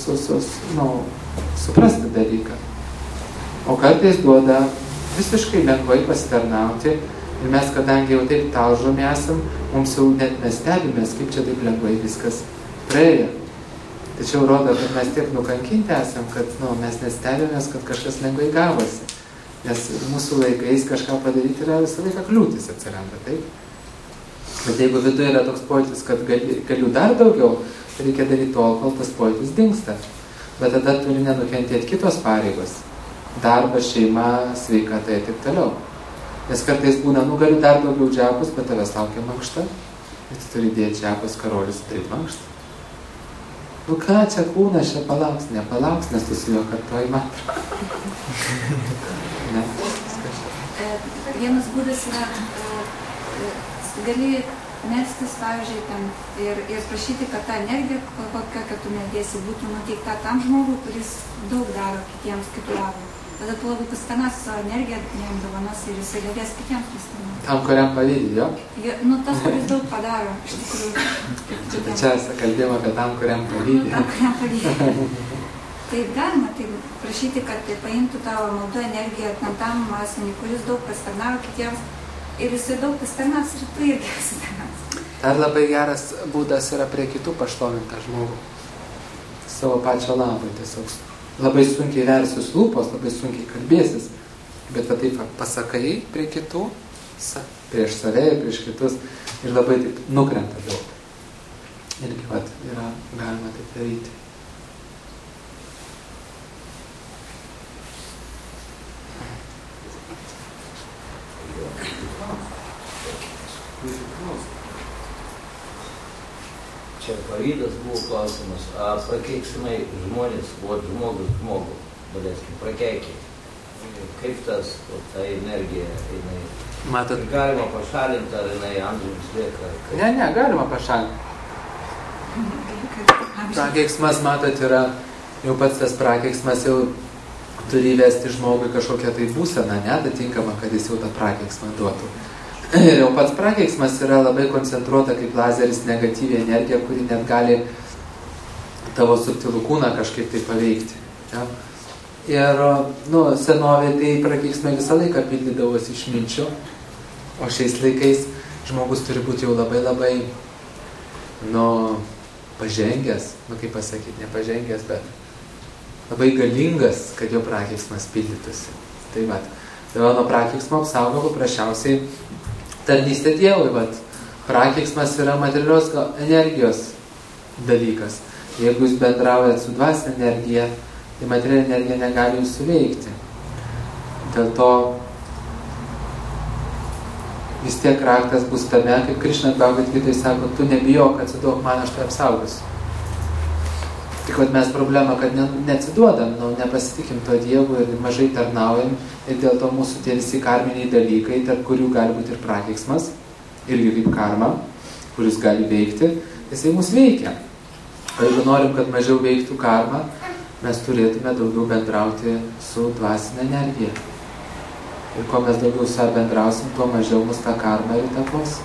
suprasti dalyką. O kartais duoda visiškai lengvai pasitarnauti ir mes, kadangi jau taip talžomi esam, mums jau net mes stebimės, kaip čia taip lengvai viskas praėjo. Tačiau rodo, kad mes tiek nukankinti esam, kad mes nestebimės, kad kažkas lengvai gavosi. Nes mūsų laikais kažką padaryti yra visą laiką kliūtis atsiranda, taip? Bet jeigu viduje yra toks pojūtis, kad galiu dar daugiau, reikia daryti tol, kol tas pojūtis dingsta. Bet tada turi nenukentėti kitos pareigos. Darbas, šeima, sveikata ir taip toliau. Nes kartais būna, galiu dar daugiau džiapus, bet tavęs laukia mankšta. Ir tu turi dėti džiapus, karolis taip mankštą. Ką čia kūnas čia palauks? Nepalauks, nes tu su juo kartuoji mantrą. Ne,
vienas būdas yra, gali melstis, pavyzdžiui, ten ir prašyti, kad ta energija, kokia, kad tu nedėsi, būtų nuteikta tam žmogui, kuris daug daro kitiems, kitų labų. Tada tu labai pasitarnausi savo energiją, jam dovanos ir jisai galės kitiems pasitarnauti.
Tam, kuriam pavydi, jo?
Tas, kuris daug padaro, iš tikrųjų.
Čia kalbėjom apie tam, kuriam pavydi.
Tam, kuriam pavydi. Tai galima prašyti, kad paimtų tavo maldo energiją tam asmenį, kuris daug pasitarnavo kitiems ir jisai daug pasitarnaus ir tu irgi pasitarnaus.
Dar labai geras būdas yra prie kitų pašlovinti tą žmogų. Savo pačio labui tiesiog. Labai sunkiai versis lūpos, labai sunkiai kalbėsis, bet va taip pasakai prie kitų, prieš save ir prieš kitus ir labai taip nukrenta daug. Irgi vat yra galima taip daryti.
Čia pavydas buvo klausimas, prakeiksmai žmonės, žmogus žmogų, daleiskim, prakeikiai. Kaip ta energija, jinai
Matot,
Galima pašalinti, ar jinai amžiams lieka?
ne, galima pašalinti. Prakeiksmas, matot, yra, jau pats tas prakeiksmas jau turi įvesti žmogui kažkokią tai būseną, atitinkamą, kad jis jau tą prakeiksmą duotų. Ir jau pats prakeiksmas yra labai koncentruota kaip lazeris negatyvi energija, kuri net gali tavo subtilų kūną kažkaip tai paveikti. Ja? Ir, senovė tai prakeiksmai visą laiką pildydavosi iš minčių, o šiais laikais žmogus turi būti jau labai, pažengęs, kaip pasakyti, nepažengęs, bet labai galingas, kad jo prakeiksmas pildytųsi. Tai vat, nuo prakeiksmo apsaugo paprasčiausiai tarnystė Dievui, vat. Prakeiksmas yra materialios energijos dalykas. Jeigu jūs bendraujat su dvasinė energija, tai materialinė energija negali jūsų veikti. Dėl to vis tiek raktas bus tame, kaip Krišna Bhagavad-gitoj sako, tu nebijok, atsiduok man, aš tai apsaugosiu. Tik vat mes problema, kad neatsiduodam, nepasitikim to Dievu ir mažai tarnaujam, ir dėl to mūsų tie visi karminiai dalykai, tarp kurių gali būti ir prakeiksmas, irgi kaip karma, kuris gali veikti, jisai mus veikia. O jeigu norim, kad mažiau veiktų karma, mes turėtume daugiau bendrauti su dvasinė energija. Ir kuo mes daugiau su ją bendrausim, tuo mažiau mus tą karmą ir įtakos.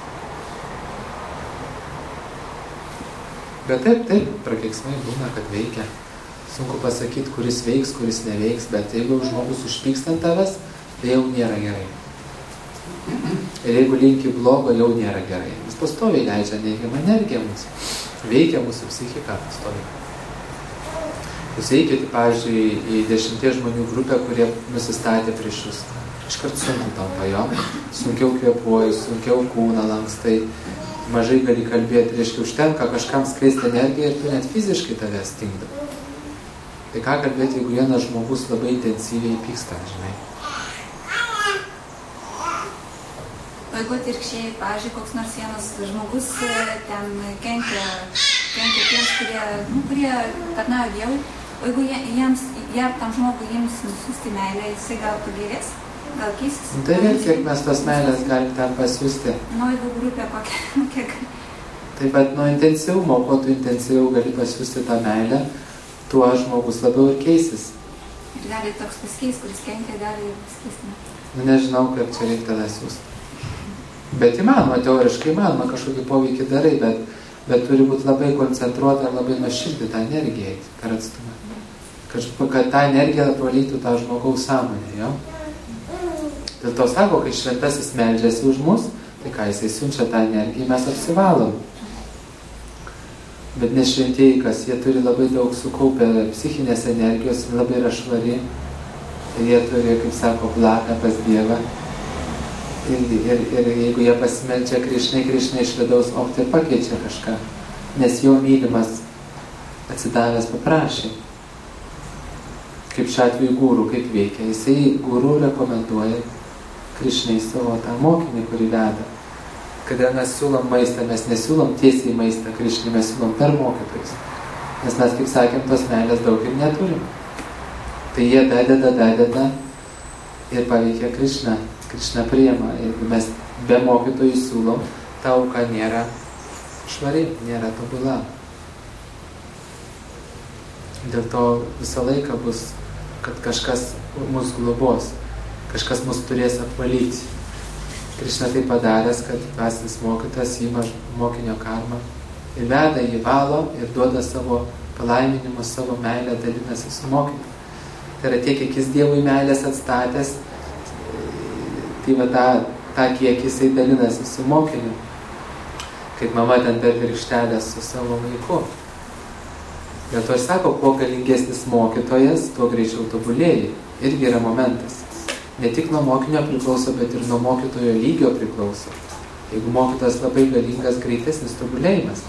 Bet taip, prakeiksmai būna, kad veikia. Sunku pasakyti, kuris veiks, kuris neveiks, bet jeigu žmogus užpyksta ant tavęs, tai jau nėra gerai. Ir jeigu linki blogo, jau nėra gerai. Jis pastoviai leidžia neigiamą energiją mums. Veikia mūsų psichiką pastoviai. Jūs eikite, pavyzdžiui, į 10 žmonių grupę, kurie nusistatė prieš jūs. Iškart sunku tampa jo. Sunkiau kvėpuoji, sunkiau kūną lankstai. Mažai gali kalbėti, reiškia, užtenka kažkam skleisti energiją ir tu net fiziškai tave stingda. Tai ką kalbėti, jeigu vienas žmogus labai intensyviai pyksta, žinai?
O jeigu atvirkščiai, pavyzdžiui, koks nors vienas žmogus ten kenkia tiems, kurie tarnauja Dievui, o jeigu tam žmogui jiems nusiųsti meilę, jisai gal pagerės, gal keisis?
Tai vėl kiek mes tos meilės galim ten pasiūsti.
Jeigu grupė kokia.
Taip pat nuo intensyvumo, kuo tu intensyviau gali pasiūsti tą meilę, tuo žmogus labiau ir keisis.
Ir gali toks pasikeis, kuris kenkia, gali ir pasikeisti.
Nežinau, kaip čia reikia tada siūsti. Bet įmanoma, teoriškai įmanoma, kažkokį poveikį darai, bet turi būti labai koncentruota ir labai nuoširdį tą energiją eiti per atstumą. Kad tą energiją valytų tą žmogaus sąmonę, jo? Dėl to sako, kai šventasis meldžiasi už mus, tai ką jisai siunčia tą energiją, mes apsivalom. Bet ne šventieji, kas jie turi labai daug sukaupę psichinės energijos, labai yra švari, ir jie turi, kaip sako, blaką pas Dievą. Ir jeigu jie pasimeldžia Krišnai iš vidaus, tai pakeičia kažką, nes jo mylimas atsidavęs paprašė. Kaip šiuo atveju guru, kaip veikia. Jisai guru rekomenduoja Krišnai savo tą mokinį, kurį veda. Kada mes siūlom maistą, mes nesiūlom tiesiai maistą Krišnai, mes siūlom per mokytojus. Nes mes, kaip sakėm, tos meilės daug ir neturim. Tai jie dadeda ir paveikia Krišną. Krišna priima. Jeigu mes be mokytojų siūlom, ta auka nėra švari, nėra tobula. Dėl to visą laiką bus, kad kažkas mus globos, kažkas mus turės apvalyti. Krišna tai padaręs, kad dvasinis mokytojas ima mokinio karmą ir veda, jį valo ir duoda savo palaiminimus, savo meilę, dalinasi su mokiniu. Tai yra tiek, kiek jis Dievui meilės atstatęs, tai va tą kiek jisai dalinasi su mokiniu, kaip mama ten per virkštelę su savo vaiku. Dėl to aš sako, kuo galingesnis mokytojas, tuo greičiau tobulėji. Irgi yra momentas. Ne tik nuo mokinio priklauso, bet ir nuo mokytojo lygio priklauso. Jeigu mokytojas labai galingas, greitesnis tobulėjimas.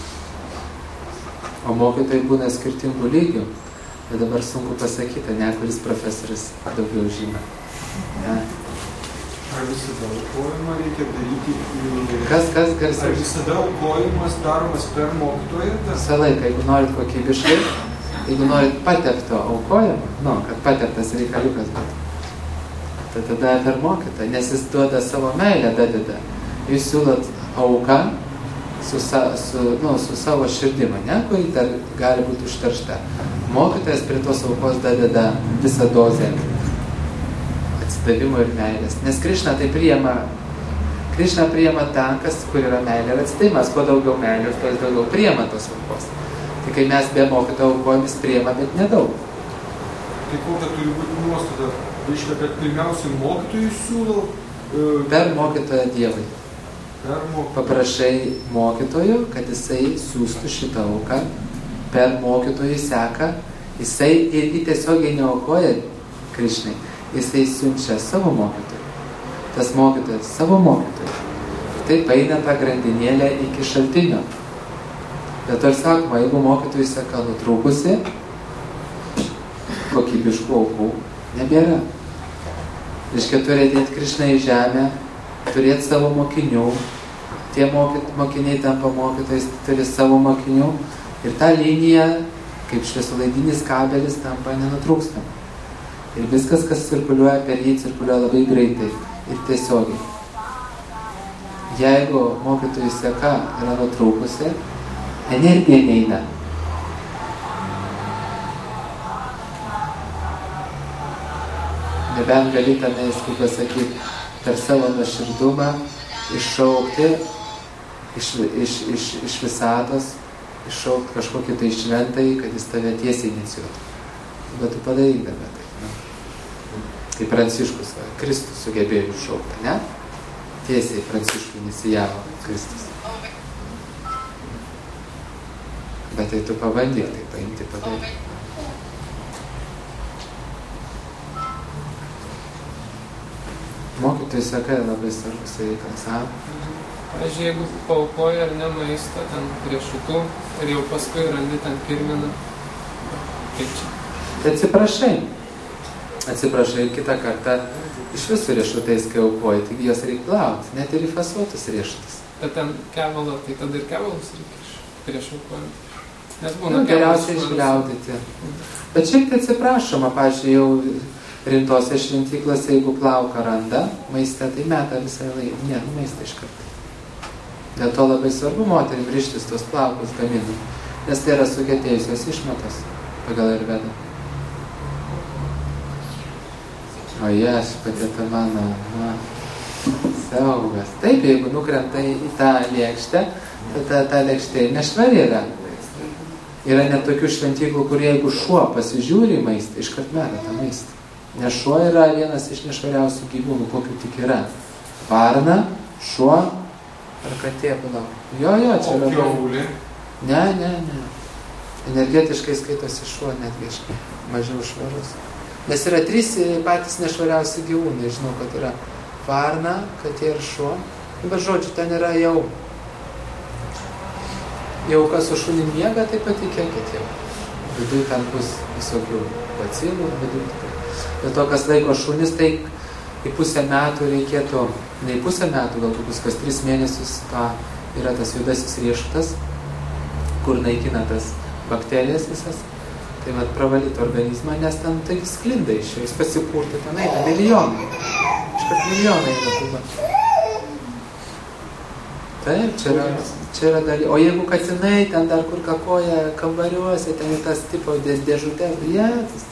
O mokytojai būna skirtingų lygių. Bet dabar sunku pasakyti, kuris profesorius daugiau žino. Ja.
Ar visada aukojimą reikia daryti?
Kas garsiai?
Ar visada aukojimas daromas per mokytoją?
Visą laiką, jeigu norit kokybiškai, jeigu norit patepto aukojimą, kad pateptas reikaliukas būtų. Tai tada per mokytą, nes jis duoda savo meilę, dadeda. Jūs siūlot auką su savo širdima, ne, kuri dar gali būti užteršta. Mokytojas prie tos aukos dadeda visą dozę atsidavimo ir meilės. Nes Krišna tai priima tą, kur yra meilė ir atsidavimas. Kuo daugiau meilės, tuo daugiau priima tos aukos. Tai kai mes be mokytojo aukojom, jis priima, bet nedaug.
Tai kokia turi būti nuostata? Reiškia, kad pirmiausiai mokytojui siūlau...
Per mokytoją Dievui. Paprašai mokytojo, kad jisai siūstų šitą auką, per mokytojų seka, jisai irgi tiesiogiai neaukoja Krišnai, jisai siunčia savo mokytojų. Tas mokytojas savo mokytojų. Taip eina tą grandinėlę iki šaltinio. Bet to ir sakoma, jeigu mokytojų seka nutrūkusi, kokybiškų aukų nebėra. Reiškia, turi atėti Krišna į žemę, turėti savo mokinių, tie mokiniai tampa mokytojais, turi savo mokinių ir ta linija, kaip šviesolaidinis kabelis, tampa nenutrūkstama. Ir viskas, kas cirkuliuoja per jį, cirkuliuoja labai greitai ir tiesiogiai. Jeigu mokytojų seka yra nutrūkusi, energija neina. Nebent gali tenais, kaip pasakyti, per savo nuoširdumą iššaukti iš visatos, iššaukti kažkokį tai šventąjį, kad jis tave tiesiai inicijuotų. Bet tu padaryk dabar tai. Kaip Pranciškus, Kristus sugebėjo iššaukti, ne? Tiesiai Pranciškų inicijavo Kristus. Bet tai tu pabandyk tai paimti padaryti. Mokytojų seka labai svarbus reikalas.
Pavyzdžiui, jeigu paaukoja ar ne maistą ten riešutų ir jau paskui randi ten kirminą, kaip čia?
Tai atsiprašai ir kitą kartą iš visų riešutais, kai aukoji, taigi jos reikia plauti, net ir į fasuotus riešutus.
Bet ten kevalą, tai tada ir kevalus reikia prieš aukojant. Nes būna
geriausiai išgliaudyti. Bet šiaip tai atsiprašoma, pavyzdžiui, jau rimtose šventyklose, jeigu plauką randa maiste, tai meta visą laiką. Ne, maistą iš karto. Dėl to labai svarbu moterim rištis tos plaukus gaminų, nes tai yra sugetėjusios išmatos pagal Ayurvedą. O aš pati ta mano siaubas. Taip, jeigu nukrenta į tą lėkštę, tai ta lėkštė nešvari yra. Yra net tokių šventyklų, kur jeigu šuo pasižiūri į maistą, iškart meta tą maistą. Nes šuo yra vienas iš nešvariausių gyvūnų, kokių tik yra. Varna, šuo ar katė, palau. Jo, čia yra...
Kiaulė?
Ne. Energetiškai skaitosi šuo netgi mažiau švarus. Nes yra 3 patys nešvariausi gyvūnai. Žinau, kad yra varna, katė ir šuo. Bet žodžiu, ten yra jau kas su šunim miega, tai patikėkit jau. Vidui ten bus visokių bacilų, Bet to, kas laiko šunis, tai į pusę metų reikėtų, ne į pusę metų, gal kokius kas 3 mėnesius, yra tas juodasis riešutas, kur naikina tas bakterijas visas. Tai vat pravalyti organizmą, nes ten tai sklinda iš jo, jis pasipurti, ten eina milijonai. Iškart milijonai eina kuba. Taip, čia yra daly. O jeigu katinai ten dar kur kakoja kambariuose, ten į tas tipo dėžutės, blėtis.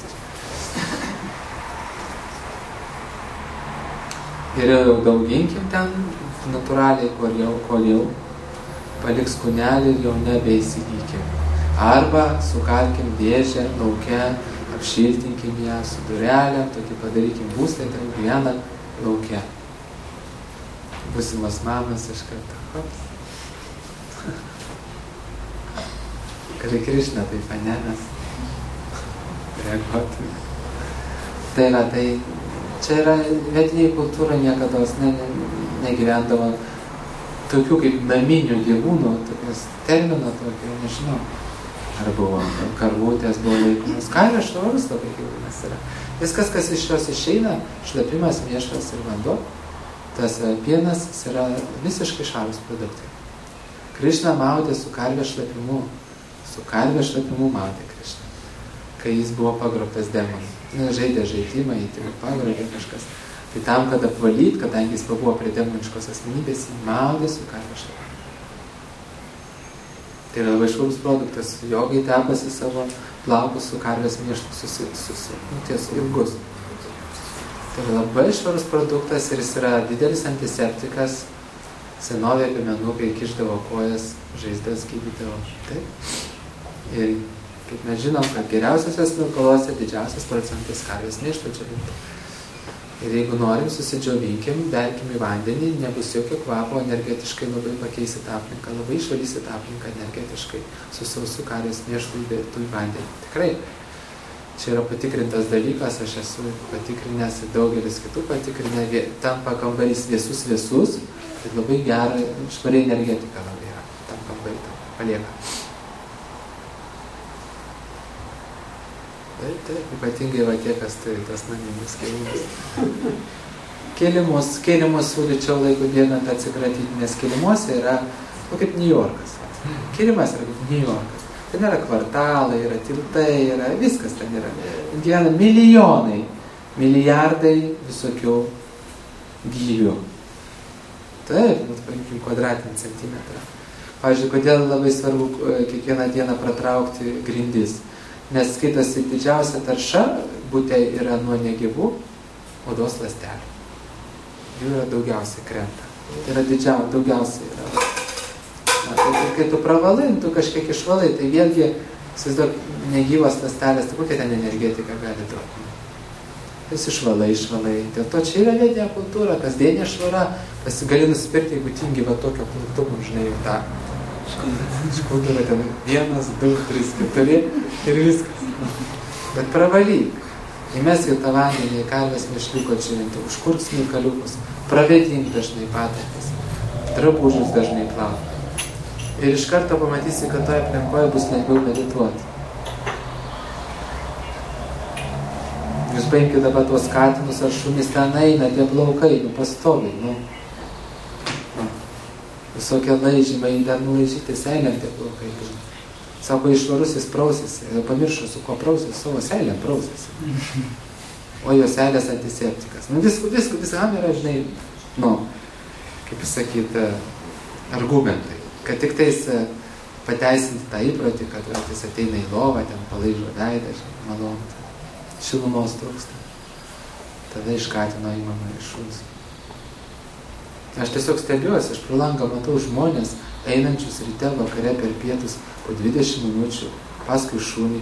Ir jau dauginkim ten natūraliai, kol jau paliks kūnelį ir jau nebeįsigykim. Arba sukalkim dėžę lauke, apšiltinkim ją su durelėm, tokį padarykim būstą, ten gyvena lauke. Būsimas mamas iš karto. Kari Krišna, tai panenas. Reaguotume. Tai čia yra vietiniai kultūra niekada negyvendavo tokių kaip naminių gyvūnų, tokios termino tokio, nežinau. Ar buvo karvutės, buvo laikomas. Karvė švarus labai gyvūnas yra. Viskas, kas iš jos išeina, šlapimas, mėšlas ir vanduo, tas pienas yra visiškai švarūs produktai. Krišna maudė su karvė šlapimu. Su karvė šlapimu maudė Krišna. Kai jis buvo pagrobtas demonų. Žaidė žaidimą, jį tik pagrobė kažkas. Tai tam, kad apvalyti, kadangi jis buvo prie demoniškos asmenybės, jį maudė su karvės šlapia. Tai yra labai švarus produktas. Jogai tepasi savo plaukus su karvės mėšlu, ties ilgus. Tai yra labai švarus produktas ir jis yra didelis antiseptikas. Senovėje piemenukai kišdavo kojas, žaizdas gydydavo. Taip. Ir kaip mes žinom, kad geriausiose smilkalose didžiausias procentas karvės mėšlo džiovinti. Ir jeigu norim, susidžiovinkim, berkim į vandenį, nebus jokio kvapo, energetiškai labai pakeisit aplinką, labai išvalysit aplinką energetiškai su sausu karvės mėšlu įdėtų į vandenį. Tikrai. Čia yra patikrintas dalykas, aš esu patikrinęs ir daugelis kitų patikrinę, tampa kambarys vėsus, tai labai gera, švari energetika labai yra, tam kambarį palieka. Taip, ypatingai va tie, kas turi tas naminis kėlimus. Kėlimus siūlyčiau laikų bėgant atsikratyti, nes kėlimuose yra, kaip New Yorkas. Kėlimas yra kaip New Yorkas. Ten yra kvartalai, yra tiltai, yra viskas ten yra. Gyvena milijonai, milijardai visokių gyvių. Taip, paimkim kvadratinį centimetrą. Pavyzdžiui, kodėl labai svarbu kiekvieną dieną pratraukti grindis? Nes skaitosi didžiausia tarša bute yra nuo negyvų odos ląstelių. Jų yra daugiausiai krenta. Tai yra daugiausiai yra. Ir kai tu pravalai, tu kažkiek išvalai, tai vėlgi, įsivaizduok, negyvas ląstelės, tai kokia ten energetika gali duoti. Vis išvalai. Dėl to čia yra vedinė kultūra, kasdienė švara, gali nusipirkti, jeigu tingi va tokio kultūrų, žinai, tą škudurą ten 1, 2, 3, 4 ir viskas. Bet pravalyk. Įmesk į tą vandenį, į karvės mėšliuko džiovinti, užkurk smilkaliukus, pravėdink dažnai patalpas, drabužius dažnai plauk. Ir iš karto pamatysi, kad toje aplinkoje bus lengviau medituoti. Jūs paimkite dabar tuos katinus ar šunis, ten eina tie plaukai, pastoviai, visokie laižymai, dar nulaižyti seilėm tie plaukai. Sako, išvarus jis prausėsi, pamiršo, su ko prausėsi, savo seilėm prausėsi. O jo seilės antiseptikas. Viskam yra, žinai, kaip pasakyti, argumentai. Kad tik tais pateisinti tą įprotį, kad jis ateina į lovą, ten palaižo veidą, malonu, šilumos trūksta. Tada iš katino įmama iš šuns. Aš tiesiog stebiuosi, aš pro langą matau žmonės, einančius ryte vakare per pietus po 20 minučių, paskui šunį.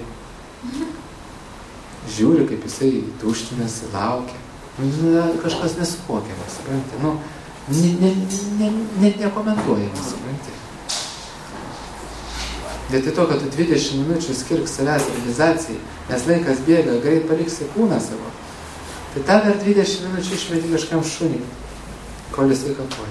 Žiūri, kaip jisai tuštinasi, laukia. Kažkas nesuvokiama, supranti. Net nekomentuojama, supranti. Vietoj to, kad tu 20 minučių skirk savęs realizacijai, nes laikas bėga, greit paliksi kūną savo. Tai tą dar 20 minučių išmeti kažkam šunį. Kol jisai kapoja.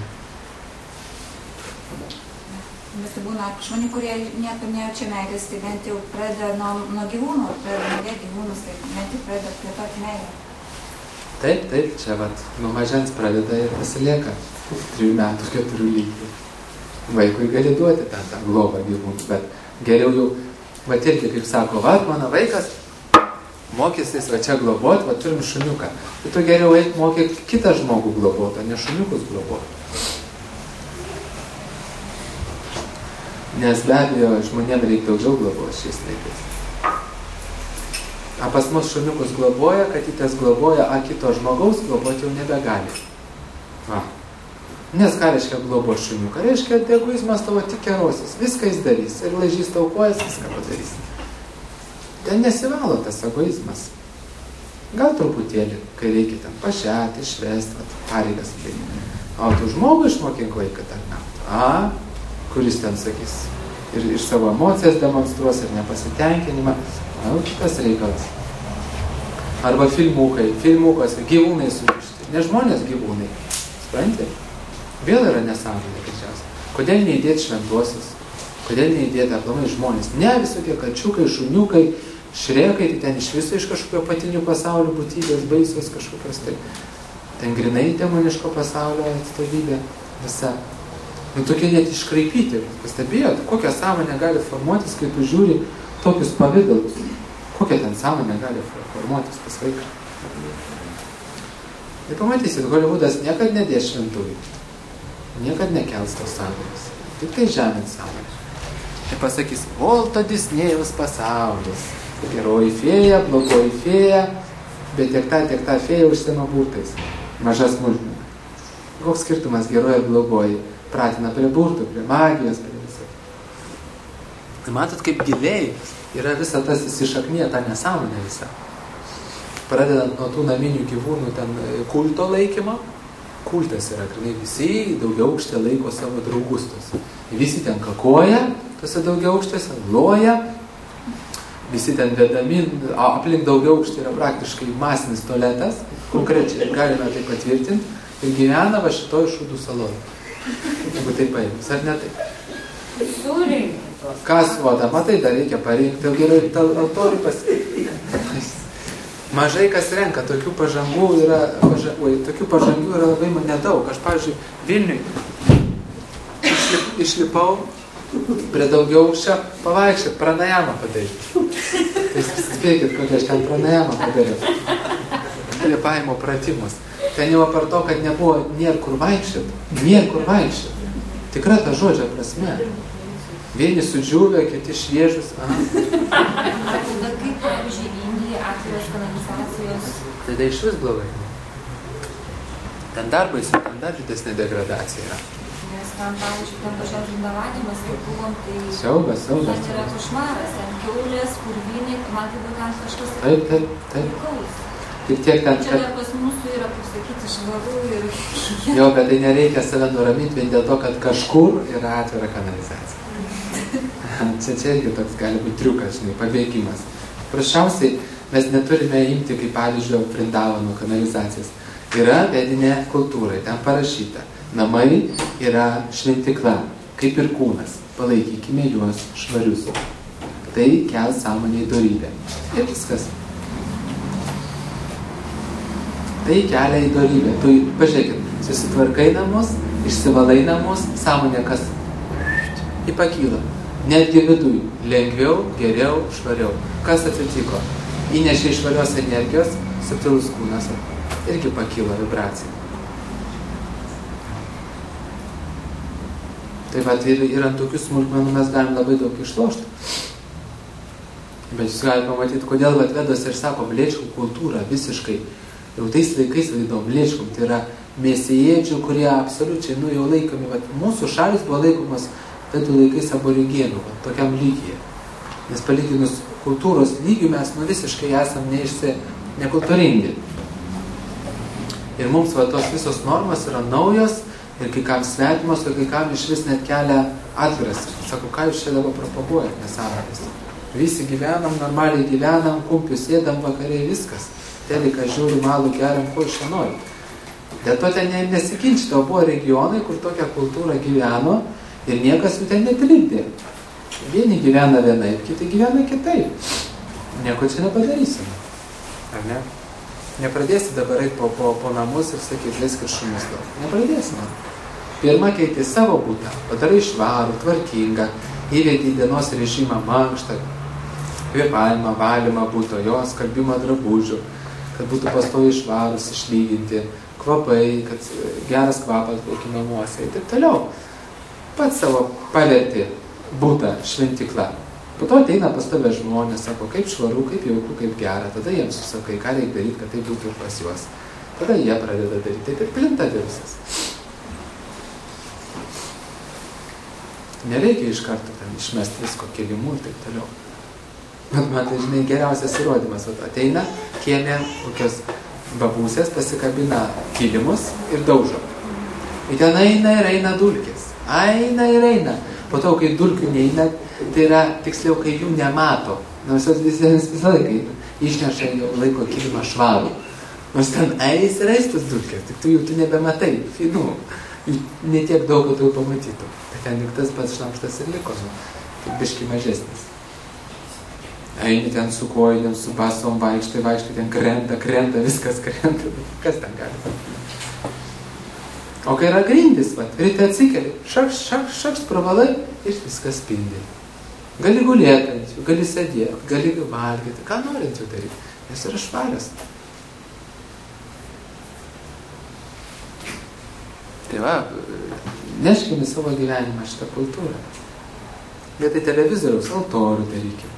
Bet tai būna žmonių, kurie niekam nejaučia meilės, tai bent jau pradeda nuo gyvūnų, pradeda mylėti gyvūnus, tai bent jau pradeda plėtoti meilę.
Taip, čia nuo mažens pradeda ir pasilieka 3 metų, 4 lygių. Vaikui gali duoti tą globą gyvūnų, bet geriau jau, irgi kaip sako, mano vaikas mokysis čia globot, turim šuniuką. Tai tu geriau eik mokyk kitą žmogų globot, o ne šuniukus globot. Nes be abejo, žmonėm reikia daugiau globos šiais laikais. A pas mus šuniukus globoja, katytės globoja, a kito žmogaus globot jau nebegali. Nes ką reiškia globot šuniuką? Reiškia, egoizmas tavo tik gerosis. Viską jis darys. Ir laižys tau kojas, viską padarys. Ten nesivalo tas egoizmas. Gal truputėlį, kai reikia ten pašėti, išvesti, pareigas atlikti. O tu žmogų išmokink vaiką tarnauti. Kuris ten sakys ir savo emocijas demonstruos ir nepasitenkinimą. Kitas reikalas. Arba filmukas, gyvūnai surišti. Ne žmonės gyvūnai. Supranti? Vėl yra nesąmonė greičiausiai. Kodėl neįdėti šventuosius? Kodėl neįdėti aplamai žmonės? Ne visokie kačiukai, šuniukai, šrekai, tai ten iš viso iš kažkokio patinių pasaulio būtybės baisios kažkokios. Ten grinai demoniško pasaulio atstovybė visa. Tokie net iškraipyti. Pastebėjot, kokią sąmonę gali formuotis, kai tu žiūri tokius pavidalus. Kokia ten sąmonė gali formuotis pas vaiką. Tai pamatysit, Holivudas niekad nedės šventųjų. Niekad nekels tos sąmonės. Tik tai žemės sąmonės. Tai pasakys, Volto Disnėjaus pasaulis. Geroji fėja, blogoji fėja, bet tiek ta fėja užsiema burtais. Maža smulkmena. Koks skirtumas geroji ir blogoji? Pratina prie burtų, prie magijos, prie viso. Ir matot, kaip giliai yra visa tas įsišaknyje, ta nesąmonė visa. Pradedant nuo tų naminių gyvūnų ten kulto laikymo. Kultas yra, kai visi daugiaaukštė laiko savo draugus tos. Visi ten kakoja, tose daugiaaukštėse, loja. Visi ten vedami, aplink daugiaaukštė yra praktiškai masinis tualetas, konkrečiai galime tai patvirtinti, ir gyvena va šitoj šūdų saloj. Jeigu tai paėmus, ar ne taip?
Surinktos.
Kas voda, matai, dar reikia parinkti, gerai, altorių pasirinkti. Mažai kas renka, tokių pažangų yra labai nedaug. Aš, pavyzdžiui, Vilniui išlipau prie daugiaaukščio pavaikščiot, pranajamą padaryti. Tai spėkit, kokią aš ten pranajamą padariau. Kvėpavimo pratimus. Ten jau apart to, kad nėr kur vaikščiot. Tikra ta žodžio prasme. Vieni sudžiūvę, kiti šviežus.
Tada kaip, pavyzdžiui, Indija atviros kanalizacijos?
Tada iš vis blogai. Ten dar baisiau, ten dar didesnė degradacija yra.
Nes ten, pavyzdžiui, ten pačiam Vrindavanėmas, kai buvom, tai...
Siaubas.
Ten yra košmaras, ten kiaulės, purvynai, man tai būtent kažkas...
Taip. Ir tiek ten...
Čia dar pas mūsų yra, kaip sakyti, švaru ir...
Jo, bet tai nereikia save nuraminti vien dėl to, kad kažkur yra atvira kanalizacija. Čia irgi toks gali būti triukas, pabėgimas. Prašiausiai mes neturime imti kaip pavyzdžio Vrindavano kanalizacijas. Yra vedinė kultūrai, ten parašyta. Namai yra šventikla, kaip ir kūnas. Palaikykime juos švarius. Tai kels sąmonėj dorybę. Ir viskas. Tai kelia į dorybę. Tu, pažiūrėkit, susitvarkai namus, išsivalai namus, sąmonė kas įpakyla. Netgi viduj. Lengviau, geriau, švariau. Kas atsitiko? Įnešė iš švarios energijos, subtilus kūnas irgi pakyla vibracija. Tai va, ir ant tokių smulkmenų mes galim labai daug išlošti. Bet jūs galite pamatyti, kodėl Vedas ir sako, Vlečkų kultūra visiškai, jau tais laikais vaidom Vlečkum, tai yra mėsėjėdžių, kurie absoliučiai, jau laikomi, mūsų šalis buvo laikomas Vedų laikais aborigenų, tokiam lygyje. Nes palyginus kultūros lygių mes visiškai esam nekultūringi. Ir mums tos visos normos yra naujos ir kai kam svetimos, o kai kam iš vis net kelia atgrasį. Sako, ką jūs čia dabar propaguojat, nesąmonės. Visi gyvenam, normaliai gyvenam, kumpius ėdam vakariai, viskas. Teliką žiūrim, malų geriam, ko iš čia nori. Dėl to ten nesiginčyta, buvo regionai, kur tokia kultūra gyveno ir niekas jų ten netrikdė. Vieni gyvena vienaip, kiti gyvena kitaip. Nieko čia nepadarysim. Ar ne? Nepradėsi dabar eit po namus ir sakyti, leiskit šunis daug. Nepradėsime. Pirma keiti savo būtą, padarai švarų, tvarkingą, įvedi dienos režimą mankštą, kvėpavimą, valymą būto, jo skalbimą drabužių, kad būtų pastoviai švarus, išlyginti, kvapai, kad geras kvapas būtų namuose ir taip toliau. Pats savo paverti būtą šventikla. Po to ateina pas tave žmonės, sako, kaip švaru, kaip jauku, kaip gera. Tada jiems susakai, ką reikia daryti, kad tai būtų ir pas juos. Tada jie pradeda daryti. Taip ir plinta virusas. Nereikia iš karto ten išmesti visko kilimų ir taip toliau. Bet man tai, žinai, geriausias įrodymas. Ateina kiemė kokios babūsės, pasikabina kilimus ir daužo. Ir ten eina ir eina dulkės. Eina ir eina. Po to, kai dulkių neina, tai yra tiksliau, kai jų nemato. Nors jos visą laiką išneša jau laiko kilimą švarų. Nors ten eis ir eis tas dulkės, tik tu jų nebematai. Finų. Ne tiek daug, kad tu pamatytų. Tai ten juk tas pats šlamštas ir liko. Tik biškai mažesnis. Eini ten su kojinėm, su basom, vaikštai, ten krenta, viskas krenta. Kas ten gali? O kai yra grindis, ryte atsikeli, šaks pravalai ir viskas spindi. Gali gulėti ant jų, gali sėdėti, gali valgyti, ką norint jų daryti, nes yra švarios. Tai va, neškim į savo gyvenimą šitą kultūrą. Vietoj televizoriaus altorių darykim.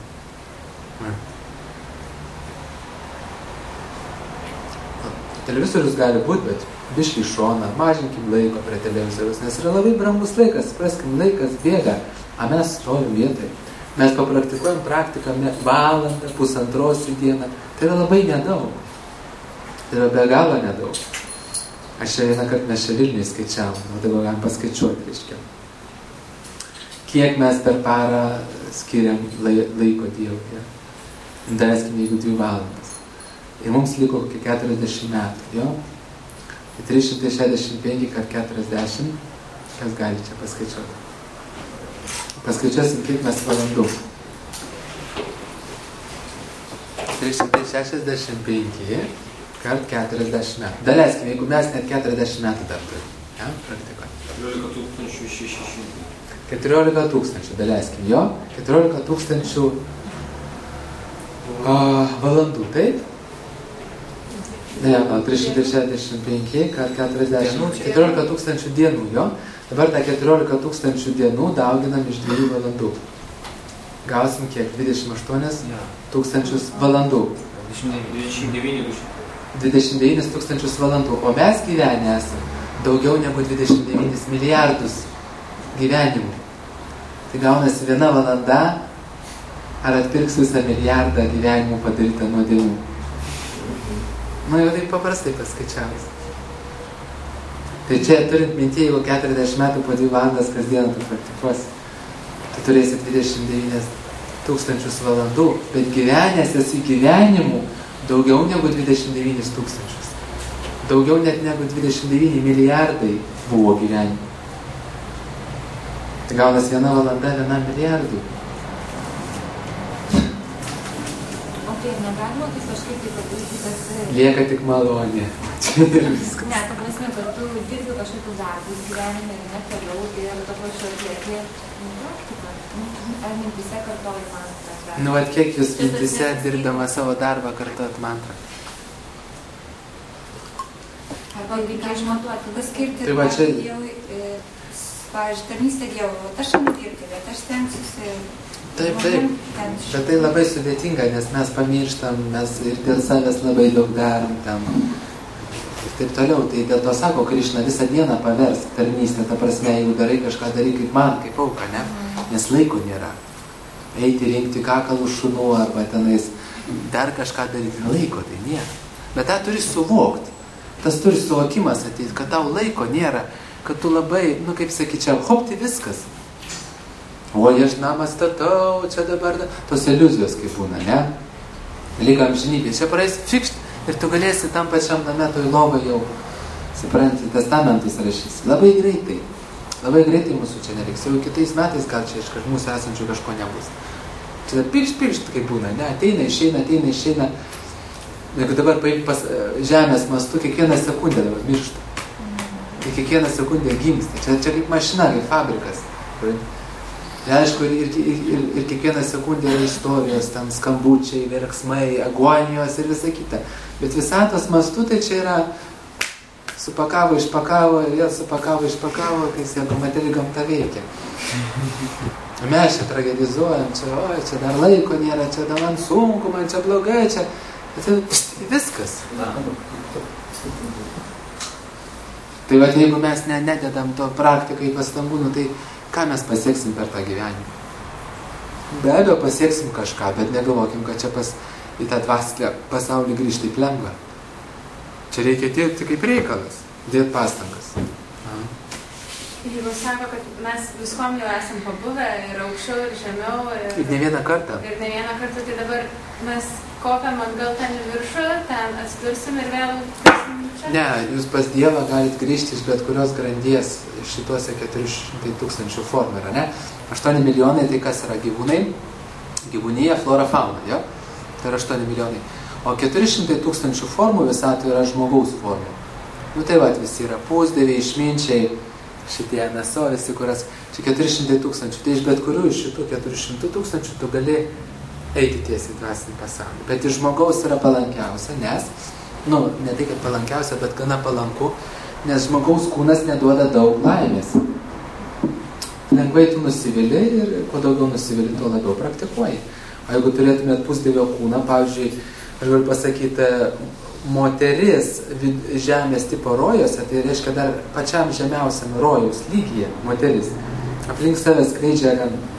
Televizorius gali būti, bet biškį į šoną, mažinkim laiko prie televizoriaus, nes yra labai brangus laikas, supraskim, laikas bėga, a mes stovim vietoj. Mes papraktikuojam praktiką valandą, pusantros į dieną. Tai yra labai nedaug. Tai yra be galo nedaug. Aš čia vieną kartą mes čia Vilniui skaičiavom, o dabar galim paskaičiuoti, reiškia. Kiek mes per parą skiriam laiko Dievui. Ja? Daleiskim, jeigu 2 valandas. Ir mums liko kokie 40 metų, jo? Tai 365 kart 40, kas gali čia paskaičiuoti? Paskaičiuosim, kiek mes valandų. 365 kart 40 metų. Daleiskim, jeigu mes net 40 metų dar turim, ja? Praktikuoti. 14 tūkstančių, daleiskim, jo? 14 tūkstančių valandų, taip? Ne, 365 kart 40, 14 tūkstančių dienų, jo? Dabar tą 14 tūkstančių dienų dauginam iš 2 valandų. Gausim kiek? 28 tūkstančius valandų. 29 tūkstančius valandų. O mes gyvenę esam daugiau negu 29 milijardus gyvenimų. Tai gaunasi 1 valanda, ar atpirks visą milijardą gyvenimų padarytą nuodėmių. Nu jau taip paprastai paskaičiavus. Tai čia turint mintyje, jeigu 40 metų po 2 valandas kasdieną tu praktikuosi, tu turėsi 29 tūkstančius valandų, bet gyvenęs esi gyvenimų daugiau negu 29 tūkstančius. Daugiau net negu 29 milijardai buvo gyvenimų. Tai gaunas 1 valanda 1 milijardui.
Tai negalima tai kažkaip tai padaryti, kas...
Lieka tik malonė. Čia ir viskas.
Ne, ta prasme, kad tu dirbi kažkokius darbus gyvenime ir net toliau ir to pačiu atlieki praktiką. Ar mintise kartuoji mantrą?
Nu, vat kiek jūs mintise dirbdama savo darbą kartuojat mantrą?
Arba reikia išmatuoti, paskirti
Tai va čia...
Dievui, pavyzdžiui, tarnystę Dievui, aš nedirbti, bet aš stengsiuosi.
Taip. Bet tai labai sudėtinga, nes mes pamirštam, mes ir dėl savęs labai daug darom tam. Ir taip toliau. Tai dėl to sako Krišna, visą dieną pavers tarnystę, ta prasme, jeigu darai kažką, darai kaip man, kaip auka, ne? Nes laiko nėra. Eiti rinkti kakalų šunų arba tenais dar kažką daryti. Laiko tai nėra. Bet tą turi suvokti. Tas turi suvokimas ateiti, kad tau laiko nėra, kad tu labai, nu kaip sakyčiau, hopti viskas. O aš namą statau, čia dabar, tos iliuzijos kaip būna, ne? Lyg amžinybė, čia praeis fikšt ir tu galėsi tam pačiam name toj lovai jau, supranti, testamentus rašysi. Labai greitai mūsų čia nereiks, jau kitais metais gal čia iš mūsų esančių kažko nebus. Čia pilšt kaip būna, ne? Ateina, išeina. Jeigu dabar paimk pas žemės mastu, kiekvieną sekundę dabar miršta. Tai kiekvieną sekundę gimsta. Čia kaip mašina, kaip fabrikas. Ir aišku, ir kiekvieną sekundę yra istorijos, ten skambučiai, verksmai, agonijos ir visa kita. Bet visatos mastu tai čia yra supakavo, išpakavo, ir vėl supakavo, išpakavo, kai sako, materi gamta veikia. Mes čia tragedizuojam, čia dar laiko nėra, čia dar man sunku, man čia blogai, čia viskas. Tai vat, jeigu mes nededam to praktikai pastangų, nu tai ką mes pasieksim per tą gyvenimą? Be abejo, pasieksim kažką, bet negalvokim, kad čia į tą dvasinę pasaulį grįžti į lengva. Čia reikia dirbti kaip reikalas, dėti pastangas.
Jeigu sako, kad mes viskom jau esam pabuvę ir aukščiau, ir žemiau.
Ir ne vieną kartą.
Tai dabar mes kopiam atgal ten į viršų, ten atsidursim ir vėl...
Ne, jūs pas Dievą galite grįžti iš bet kurios grandies šituose 400 tūkstančių formų yra, ne? 8 milijonai tai kas yra gyvūnai, gyvūnija, flora, fauna, jo? Tai yra 8 milijonai. O 400 tūkstančių formų visatų yra žmogaus formų. Nu tai va, visi yra pusdieviai, išminčiai, šitie NSO, visi, kurias čia 400 tūkstančių. Tai iš bet kurių iš šitų 400 tūkstančių tu gali eiti tiesiai dvasinį pasaulį. Bet iš žmogaus yra palankiausia, nes, nu, ne tai, kad palankiausia, bet gana palanku, nes žmogaus kūnas neduoda daug laimės. Lengvai tu nusivili ir kuo daugiau nusivili, tuo labiau praktikuoji. O jeigu turėtumėt pusdievio kūną, pavyzdžiui, aš galiu pasakyti, moteris žemės tipo rojose, tai reiškia dar pačiam žemiausiam rojaus lygyje moteris. Aplink save skleidžia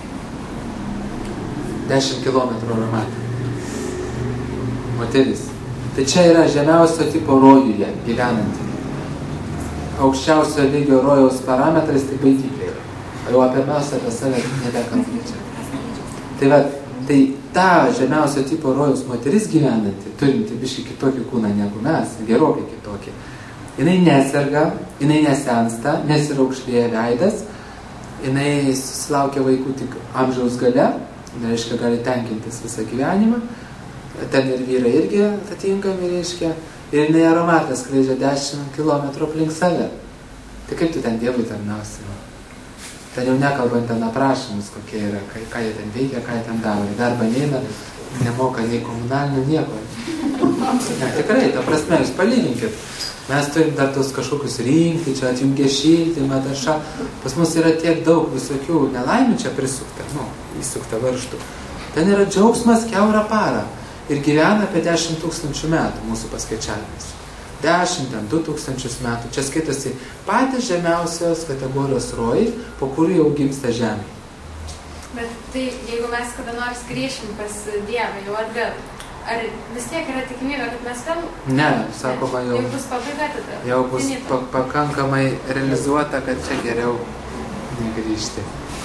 10 km aromatą. Moteris. Tai čia yra žemiausio tipo rojuje gyvenanti. Aukščiausio lygio rojaus parametrais tai baidyklė yra. O jau apie mes apie save nebekalbėčiau. Tai ta žemiausio tipo rojaus moteris gyvenanti, turinti biškį kitokį kūną negu mes, gerokai kitokį. Jinai neserga, jinai nesensta, nesiraukšlėja veidas, jinai susilaukia vaikų tik amžiaus gale, reiškia, gali tenkintis visą gyvenimą. Ten ir vyrai irgi atitinkami, reiškia, ir jinai aromatas skleidžia 10 km aplink save. Tai kaip tu ten Dievui tarnausi? Ten jau nekalbant ten aprašymus, kokie yra, ką jie ten veikia, ką jie ten daro. Į darbą neina, nemoka nei komunalinių, nieko. Ne, tikrai, ta prasme, jūs palyginkit. Mes turim dar tos kažkokius rinkti, čia atjungia šiltymą, tarša. Pas mus yra tiek daug visokių nelaimių čia prisukta, įsukta varžtų. Ten yra džiaugsmas kiaurą parą. Ir gyvena apie 10 000 metų mūsų paskaičiavimas. 10, 2000 metų. Čia skaitasi patys žemiausios kategorijos rojai, po kurių jau gimsta žemė.
Bet tai, jeigu mes kada nors grįšim pas Dievą jau atgal, ar vis tiek yra tikimybė, kad mes vėl...
Ne, sakoma jau...
Jau bus pabaiga tada?
Jau bus pakankamai realizuota, kad čia geriau negrįžti.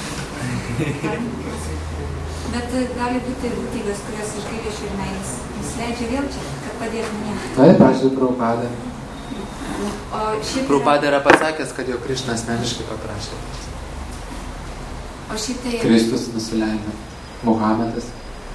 Bet gali būti būtybės, kurios iš gailesčio ir meilės nusileidžia vėl čia, kad padėtų minėti.
Taip, pažiūrėjau Prabhupada.
O
Prabhupada yra pasakęs, kad jo Krišna asmeniškai paprašė.
O šitai...
Kristus nusileido. Muhamedas.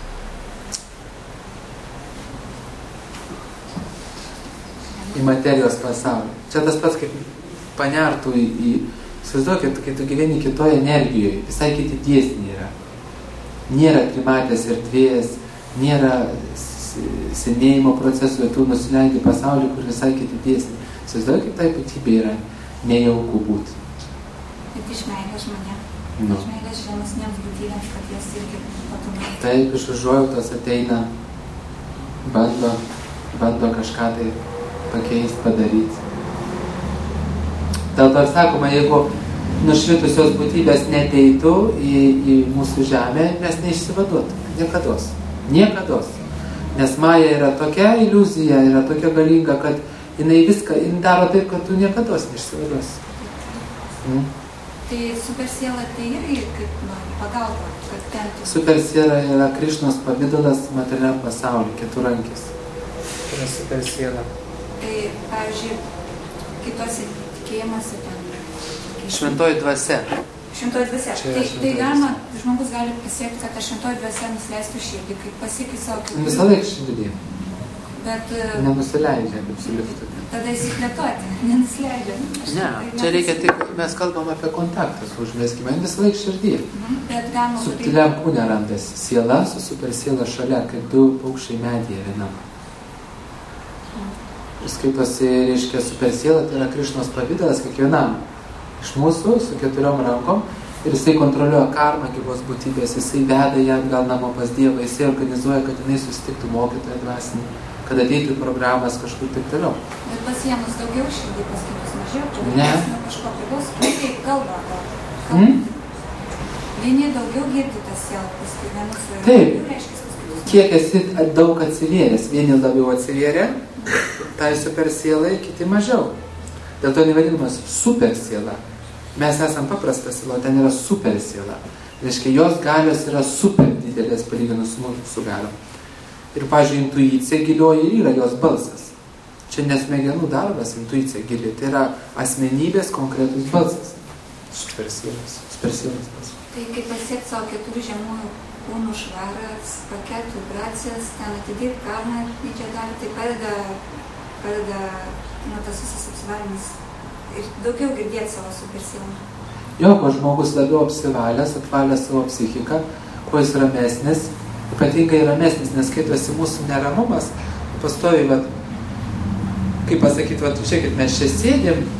Į materijos pasaulį. Čia tas pats, kaip panertų į... Įsivaizduokit, kai tu gyveni kitoje energijoje, visai kiti dėsniai yra. Nėra trimatės erdvės, nėra senėjimo procesų, tu nusileidi pasaulį, kur visai kiti dėsniai. Įsivaizduoju, kaip tai būtybė yra nejauku būti.
Bet iš meilės žmonėm. Iš meilės žemesniems būtybėms, kad jas irgi patumėtų.
Taip, iš užuojautos ateina, bando kažką tai pakeisti, padaryti. Dėl to ir sakoma, jeigu nušvitusios būtybės neteitų į mūsų žemę, mes neišsivaduotume. Niekados. Niekados. Nes Maja yra tokia iliuzija, yra tokia galinga, kad jinai daro taip, kad tu niekados neišsivaduosi.
Tai supersiela tai irgi kaip pagalba, kad tentų.
Supersiela yra Krišnos pavidalas materialiam pasauliu, keturankis. Tai yra supersiela.
Tai, pavyzdžiui, kitose tikėjimuose ten.
Šventoji dvasia.
Šventoji dvasia. Tai galima, žmogus gali pasiekti, kad ta šventoji dvasia nusileistų širdį, kaip pasiekti savo kaip...
Visą laiką širdį.
Bet...
Nenusileidžia, kaip suliftų.
Tada įsiplėtoti, nenusileidžia.
Ne, čia reikia tik, mes kalbam apie kontaktą su užmeskime, visą laiką širdį.
Bet galima...
Subtiliam kūne randasi. Siela su supersiela šalia, kaip du paukščiai medyje vienam. Ir skaitosi, reiškia, supersiela, tai yra Krišnos pavidalas kiekvienam iš mūsų su 4 rankom ir jisai kontroliuoja karmą gyvos būtybės, jisai veda ją atgal namo pas Dievą, jisai organizuoja, kad jinai susitiktų mokytoją dvasinį, kad ateitų į programas kažkur taip toliau.
Bet pas vienus daugiau širdį, pas kitus mažiau,
ne.
Kažko priklauso, kaip kalba. Vieni daugiau girdi tas sielą, pas vienus
taip, kiek esi daug atsivėręs, vieni labiau atsivėrė, tai supersielai, kiti mažiau. Dėl to nevadinamas supersiela. Mes esam paprasta siela, ten yra supersiela. Reiškia, jos galios yra super didelės palyginus su mūsų galiom. Ir, pavyzdžiui, intuicija gilioji yra jos balsas. Čia nesmegenų darbas, intuicija gili. Tai yra asmenybės konkretus balsas. Supersielas balsas.
Tai kaip pasiekti savo 4 žemųjų kūnų švaras, pakelti vibracijas, ten atidirbti karmą didžiąją dalį, tai padeda tas visas apsivalimas ir daugiau girdėti savo supersielą.
Jo, kuo žmogus labiau apsivalęs, apvalęs savo psichiką, kuo jis ramesnis, ypatingai ramesnis, nes skaitosi mūsų neramumas, pastovi, kaip pasakyti, žiūrėkit, mes čia sėdėm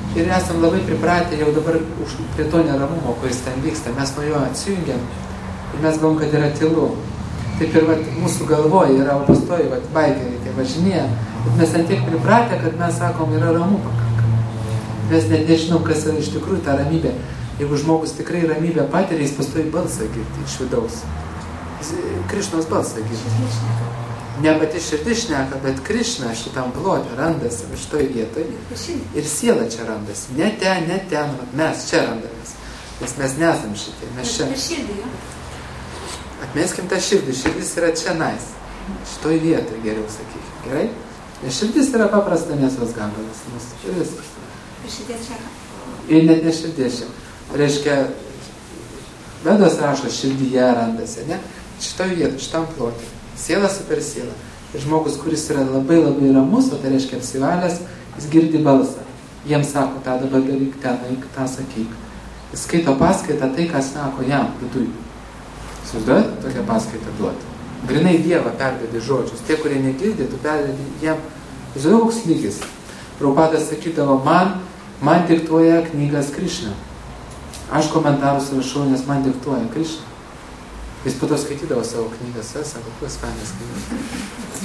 ir esam labai pripratę jau dabar prie to neramumo, kuris ten vyksta. Mes nuo jo atsijungiam ir mes galvom, kad yra tylu. Taip ir mūsų galvoje yra pastoji, baigeriai, tai važinėja, bet mes ten tiek pripratę, kad mes sakom, yra ramu pakankamai. Mes net nežinom, kas yra iš tikrųjų ta ramybė. Jeigu žmogus tikrai ramybę patiria, jis pastoji balsą girdi iš vidaus. Krišnos balsą girdi. Ne pati širdis šneka, bet Krišna šitam plote randasi šitoj vietoj ir siela čia randasi. Ne ten, mes čia randamės. Nes mes nesam šitie, mes čia. Atmeskim tą širdį, širdis yra čia nais. Šitoj vietoj geriau sakykime, gerai? Nes širdis yra paprasta mėsos gabalas. Viskas.
Širdies čia.
Ir net ne širdies čia. Reiškia, Vedos rašo, širdyje randasi, ne? Šitoj vietoj, šitam plotui. Siela super siela. Ir žmogus, kuris yra labai labai ramus, o tai reiškia apsivalęs, jis girdi balsą. Jiems sako, tą dabar daryk, tą sakyk. Jis skaito paskaitą tai, ką sako jam viduj. Sužduojat tokią paskaitą duoti. Grinai Dievą perdėdi žodžius. Tie, kurie negirdi, tu perdėdi jam. Žiūrėjau, koks lygis. Prabhupadas sakydavo, man diktuoja knygas Krišna. Aš komentarus rašau, nes man diktuoja Krišna. Jis po to skaitydavo savo knygas, sako, kuo skanės knygas.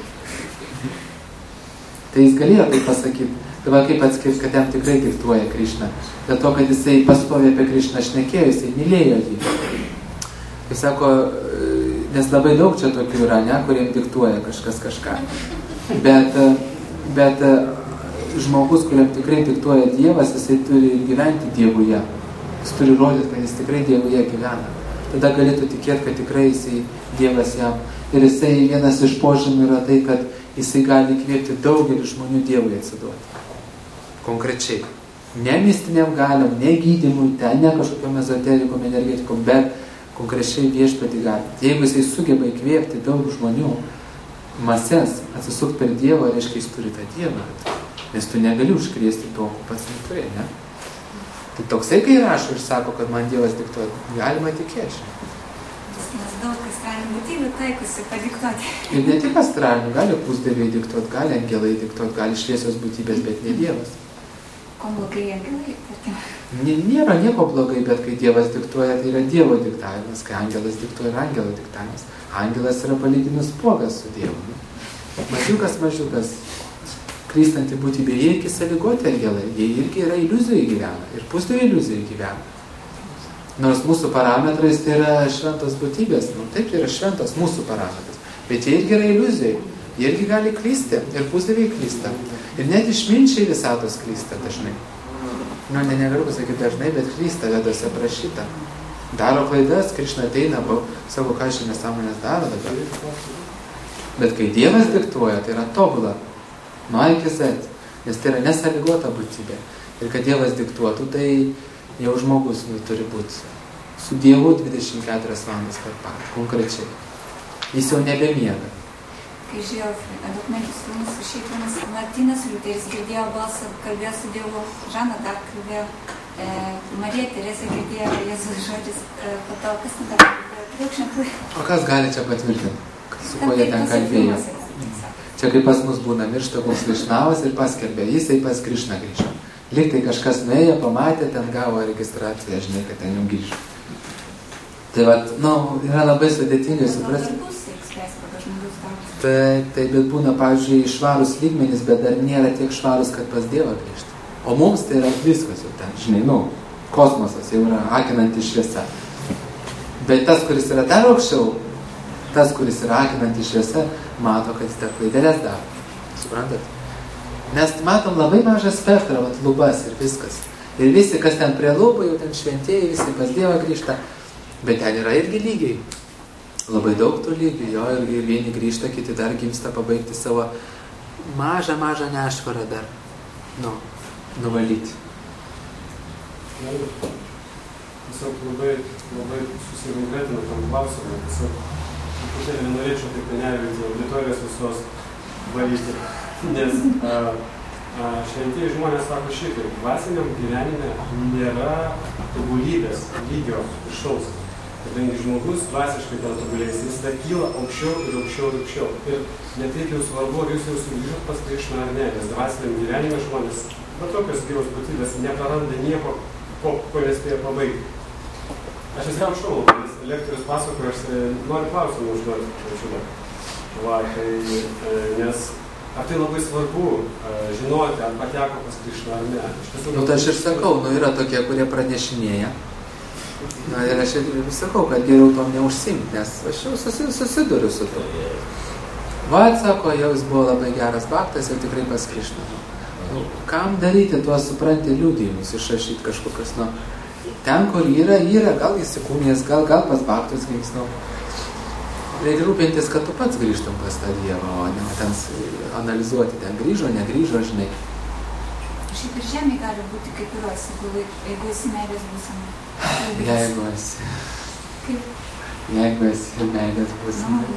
Tai jis galėjo tai pasakyti. Dabar kaip atskirti, kad jam tikrai diktuoja Krišna. Dėl to, kad jisai pastovi apie Krišną šnekėjo, jisai mylėjo jį. Jis sako, nes labai daug čia tokių yra, ne, kuriem diktuoja kažkas kažką. Bet žmogus, kuriam tikrai diktuoja Dievas, jisai turi gyventi Dievuje. Jis turi rodyti, kad jis tikrai Dievuje gyvena. Tada galėtų tikėti, kad tikrai jisai Dievas jam. Ir jisai vienas iš požymių yra tai, kad jisai gali įkvėpti daugelį žmonių Dievui atsiduoti. Konkrečiai. Ne mistiniam galiam, ne gydymui, ten ne kažkokiom ezoterikom, energetikom, bet konkrečiai viešpatį gali. Jeigu jisai sugeba įkvėpti daug žmonių mases, atsisukti per Dievą, reiškia, jis turi tą Dievą. Nes tu negali užkrėsti to, ko pats neturi, ne? Tai toksai, kai rašo ir sako, kad man Dievas diktuoja, galima tikėti.
Nes daug astralinių būtybių taikosi padiktuoti.
Ir ne tik astralinių, gali pusdieviai diktuoti, gali angelai diktuoti, gali šviesios būtybės, bet ne Dievas.
Ko blogai angelai, tarkim?
Nėra nieko blogai, bet kai Dievas diktuoja, tai yra Dievo diktavimas, kai angelas diktuoja, yra angelo diktavimas. Angelas yra palyginus spuogas su Dievu. Mažiukas, klystanti būtybė, jie irgi sąlygoti angelai, jie irgi yra iliuzijai gyvena ir pusdieviai iliuzijai gyvena. Nors mūsų parametrais tai yra šventos būtybės, taip tai yra šventos mūsų parametras, bet jie irgi yra iliuzijai, jie irgi gali klysti ir pusdieviai klysta. Ir net išminčiai visatos klysta dažnai. Negaliu pasakyti dažnai, bet klysta, Vedose aprašyta. Daro klaidas, Krišna ateina, savo ką ši nesąmonės daro dabar. Bet kai Dievas diktuoja, tai yra tobula, nuo A iki Z, nes tai yra nesąlygota būtybė. Ir kad Dievas diktuotų, tai jau žmogus turi būti su Dievu 24 valandas per parą, konkrečiai. Jis jau nebemiega.
Kai žiūrėjau dokumentus filmus, šiaip vienas Martynas Liuteris girdėjo balsą, kalbėjo su Dievu, Žana dar kalbėjo, Marija Teresė girdėjo Jėzus žodžius, po to kas ten dar daug šimtų.
O kas gali čia patvirtinti, su kuo jie ten kalbėjo? Čia kaip pas mus būna, miršta koks Višnavas ir paskelbė, jisai pas Krišną grįžo. Lyg tai kažkas nuėjo, pamatė, ten gavo registraciją, žinai, kad ten jau grįžo. Tai vat, yra labai sudėtingai suprasti. Tai bet būna, pavyzdžiui, švarus lygmenys, bet dar nėra tiek švarus, kad pas Dievą grįžti. O mums tai yra viskas jau ten, žinai, kosmosas jau yra akinanti šviesa. Bet tas, kuris yra dar aukščiau, tas, kuris yra akinanti šviesa, mato, kad jis dar klaidelės daro. Suprantat? Nes matom labai mažą spektrą, lubas ir viskas. Ir visi, kas ten prie lūpų, jau ten šventieji, visi pas Dievą grįžta. Bet ten yra irgi lygiai. Labai daug tų lygių, jo, ir vieni grįžta, kiti dar gimsta pabaigti savo mažą nešvarą dar, nuvalyti.
Tiesiog labai susirinkrėtina tam klausimą. Tiesiog truputėlį norėčiau taip nenervinti auditorijos visos valyti. Nes šventieji žmonės sako šitai, dvasiniam gyvenime nėra tobulybės lygio viršaus. Kadangi žmogus dvasiškai ten tobulės, jis dar kyla aukščiau ir aukščiau ir aukščiau. Ir ne taip jau svarbu, ar jūs jau sugrįžot pas Krišną ar ne, nes dvasiniam gyvenime žmonės Bet tokios gyvos būtybės nepraranda nieko, ko nespėja pabaigti. Aš viskam šaunu, nes lektorius pasakoju, aš noriu klausimą užduoti. Va, tai, nes ar tai labai svarbu žinoti, ar pateko pas Krišną ar ne?
Nu, tai aš ir sakau, yra tokie, kurie pranešinėja. Na, ir aš ir sakau, kad geriau tom neužsimti, nes aš jau susiduriu su to. Va, sako, jau jis buvo labai geras baktas ir tikrai pas Krišną. Nu, kam daryti tuos, supranti, liudijimus, išrašyti kažkokius, nu, ten, kur yra, gal įsikūnės, gal pas baktus gims, nu. Reikia rūpintis, kad tu pats grįžtum pas tą Dievą, o ne ten analizuoti, ten grįžo, negrįžo, žinai.
Šiaip ir žemė gali būti kaip ir jeigu esi meilės būsenai.
Jeigu esi.
Kaip?
Jeigu esi meilės būsenai.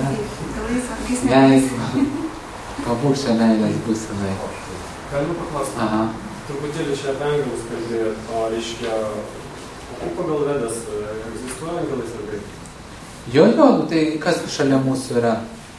Jeigu. Pabūk šią meilės būsenai.
Galiu paklausti?
Aha.
Truputėlį šią apie angelus kalbėjot, o reiškia, pagal Vedas egzistuoja angelai sargai?
Jo, nu tai kas šalia mūsų yra?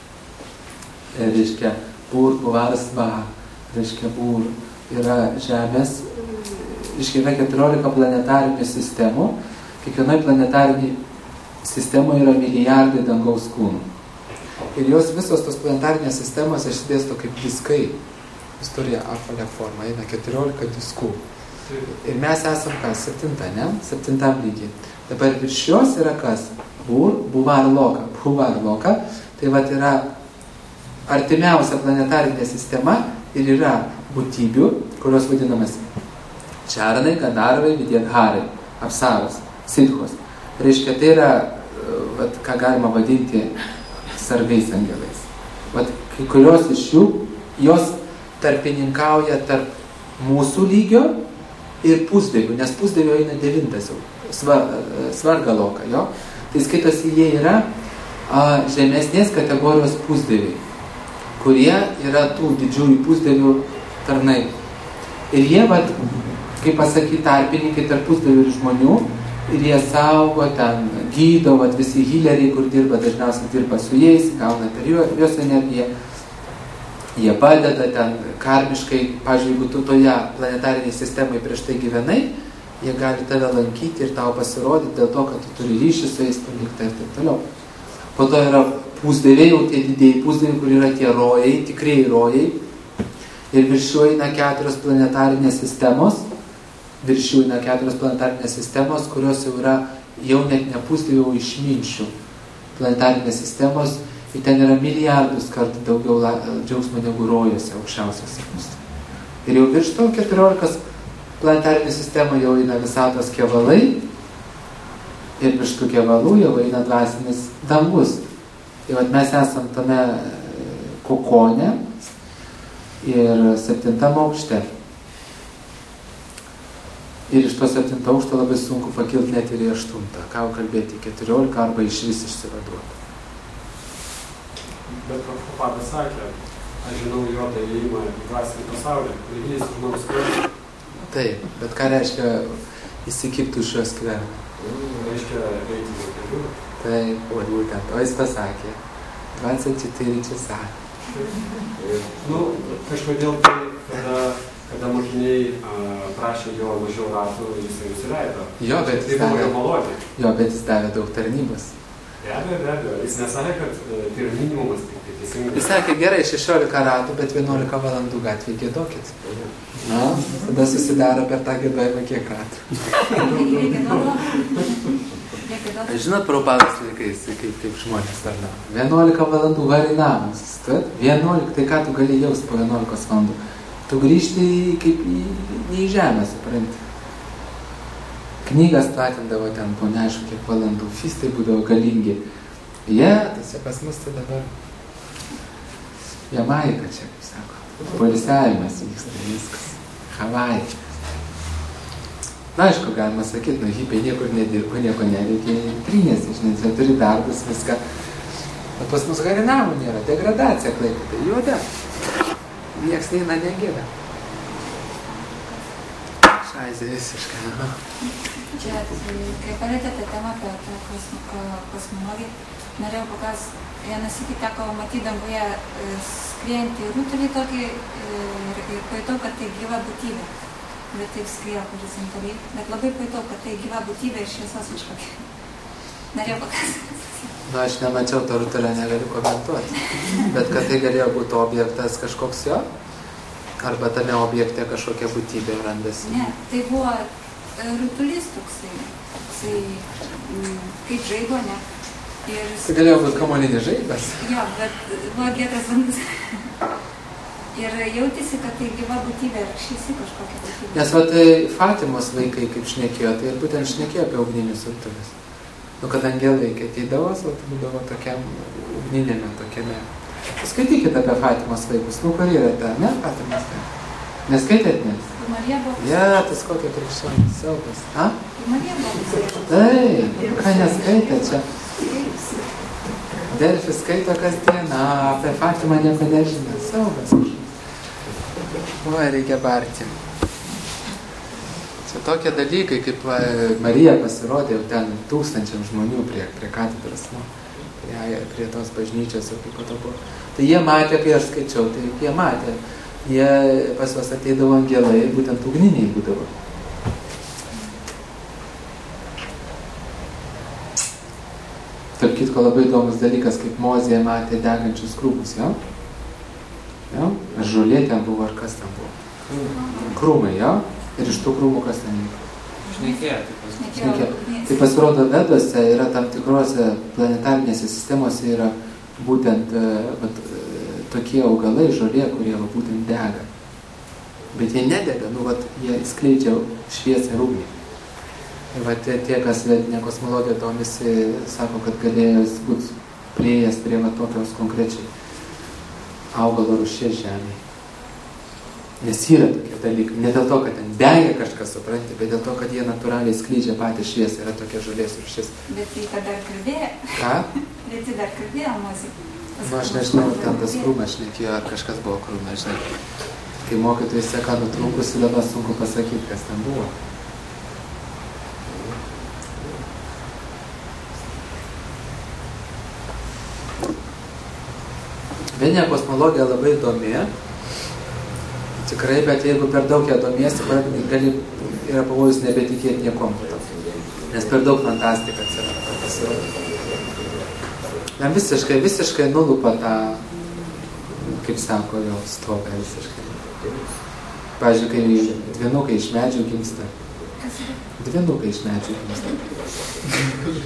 Reiškia, Bur, Buvaras, Baha. Reiškia, Bur yra žemės. Reiškia, yra 14 planetarinių sistemų. Kiekvienai planetariniai sistemoje yra milijardai dangaus kūnų. Ir jos visos tos planetarinės sistemos išsidėsto kaip diskai. Jis turi apvalę formą, eina 14 diskų. Ir mes esam kas? 7, ne? 7 lygiai. Dabar virš jos yra kas? Buvar Loka. Tai vat yra artimiausia planetarinė sistema ir yra būtybių, kurios vadinamas Čaranai, Gandarvai, Vidyadharai, Apsaros, Sidhos. Reiškia, tai yra, vat, ką galima vadinti sargais angelais. Vat, kai kurios iš jų, jos tarpininkauja tarp mūsų lygio ir pusdievių, nes pusdievio eina 9 jau, Svarga Loka, jo. Tai skaitosi, jie yra žemesnės kategorijos pusdieviai, kurie yra tų didžiųjų pusdievių tarnai. Ir jie, vat, kaip pasakyti, tarpininkai tarp pusdievių ir žmonių, ir jie saugo, ten gydo, vat, visi healeriai, kur dirba, dažniausiai dirba su jais, gauna per jos energiją. Jie padeda ten karmiškai, pavyzdžiui, jeigu tu toje planetariniai sistemai prieš tai gyvenai, jie gali tave lankyti ir tau pasirodyti dėl to, kad tu turi ryšį su jais palikta ir taip toliau. Po to yra pusdieviai, jau tie didėjai pusdieviai, kur yra tie rojai, tikrieji rojai. Ir virš jų eina 4 planetarinės sistemos. Virš jų eina 4 planetarinės sistemos, kurios jau yra jau net ne pusdieviai, o išminčių planetarinės sistemos. Ir ten yra milijardus kartų daugiau džiaugsmo negu rojuose aukščiausiose pusdieviai. Ir jau virš to 14 planetarinė sistema jau eina visatos kevalai ir virš tų kevalų jau eina dvasinis dangus. Tai vat mes esam tame kokone ir 7 aukšte. Ir iš to 7 aukšto labai sunku pakilti net ir į 8. Ką kalbėti 14 arba iš vis išsivaduoti.
Bet Prabhupada sakė, aš žinau jo tą įėjimą į dvasinį pasaulį, lygiai su žmogus skverą.
Taip, bet ką reiškia įsikiptų iš šios skverą?
Reiškia eiti į kelių.
Taip, būtent. O jis pasakė, 24 časa.
Nu, kažkodėl tai, kada mokiniai prašė jo mažiau ratų, jisai nusileido.
Jo, bet
tai buvo jo malonė.
Jo, bet jis davė daug tarnybos.
Be abejo. Jis nesakė, kad tai yra minimumas, tai teisingai.
Jis sakė, gerai, 16 ratų, bet 11 valandų gatvėje giedokit. Na, tada susidaro per tą giedojimą kiek ratų. Žinot, Prabhupados laikais, kaip žmonės tarnavo. 11 valandų varinamas. 11, tai ką tu gali jaust po 11 valandų? Tu grįžti kaip į žemę, supranti. Knygas platindavo ten po neaišku kiek valandų, fistai būdavo galingi. Tai čia pas mus tai dabar Jamaika čia, kaip sako. Polisiavimas vyksta, viskas. Havai. Na, aišku, galima sakyti, hipiai niekur nedirba, nieko neveikia, trynėsi, žinai, jie turi darbus, viską. Bet pas mus harinamų nėra, degradacija Klaipėdoj, juoda. Nieks neina negėda. Šaizė visiškai.
Čia, kai palėtėte temą apie tą kosmologiją, norėjau pakas, vienas iki teko matyti danguje skriejantį rutulį tokį ir pajutau, kad tai gyva būtybė. Bet taip skriejo horizontaliai. Bet labai pajutau, kad tai gyva būtybė ir šviesos kažkokia. Norėjau pakas.
Nu, aš nemačiau to rutulio, negaliu komentuoti. Bet kad tai galėjo būti objektas kažkoks jo? Arba tame objekte kažkokia būtybė randasi?
Ne, tai buvo rutulys toksai kaip žaibo, ne. Ir...
Tai galėjo būti kamuolinis žaibas?
Jo, bet buvo giedras vangus. Ir jautėsi, kad tai gyva būtybė ir šviesi kažkokia būtybė.
Nes va tai Fatimos vaikai, kaip šnekėjo, tai ir būtent šnekėjo apie ugninius rutulius. Nu, kad angelai ateidavo, tai būdavo tokiam ugninėme, tokiame. Skaitykite apie Fatimos vaikus. Nu, kur yra ta, ne, Fatimos vaikai? Neskaitėt net?
Marija buvo.
Ja, tas kokia krikščionė, siaubas. A?
Marija buvo.
Tai, ką neskaitėt čia? Delfi skaito kasdieną, apie Fatimą nieko nežino. Siaubas. Oi, reikia barti. Čia tokie dalykai, kaip Marija pasirodė jau ten tūkstančiam žmonių prie katedros, nu, prie tos bažnyčios ir kaip to buvo. Tai jie matė, kai aš skaičiau, tai jie matė. Jie pas juos ateidavo angelai, būtent ugniniai būdavo. Tarp kitko labai įdomus dalykas, kaip Mozė matė degančius krūmus, jo? Jo? Ar žolė ten buvo, ar kas ten buvo? Krūmai, jo? Ir iš tų krūmų kas ten vyko? Šnekėjo. Tai pasirodo, Veduose yra tam tikrose planetarinėse sistemose yra būtent tokie augalai, žolė, kurie būtent dega. Bet jie nedega, jie skleidžia šviesą ir ugnį. Ir tie, kas vedinė kosmologija domisi, sako, kad galėjo būti prieėjęs prie tokios konkrečiai augalo rūšies žemėje. Nes yra tokie dalykai. Ne dėl to, kad ten dega kažkas, supranti, bet dėl to, kad jie natūraliai skleidžia patį šviesą. Yra tokia žolės rūšis.
Bet tai dar kalbėjo.
Ką?
Bet tai dar kalbėjo Mozė.
Nu, aš nežinau, ten tas krūmas šnekėjo, ar kažkas buvo krūmas, žinai. Kai mokytojai seka nutrūkusi, dabar sunku pasakyti, kas ten buvo. Vienė kosmologija labai įdomi, tikrai, bet jeigu per daug ją domiesi, yra pavojus nebetikėti niekom. Nes per daug fantastika pasirodo. Visiškai nulupa tą, kaip sako, jo stogą visiškai. Pavyzdžiui, kai dvynukai iš medžių gimsta. Dvynukai iš medžių gimsta.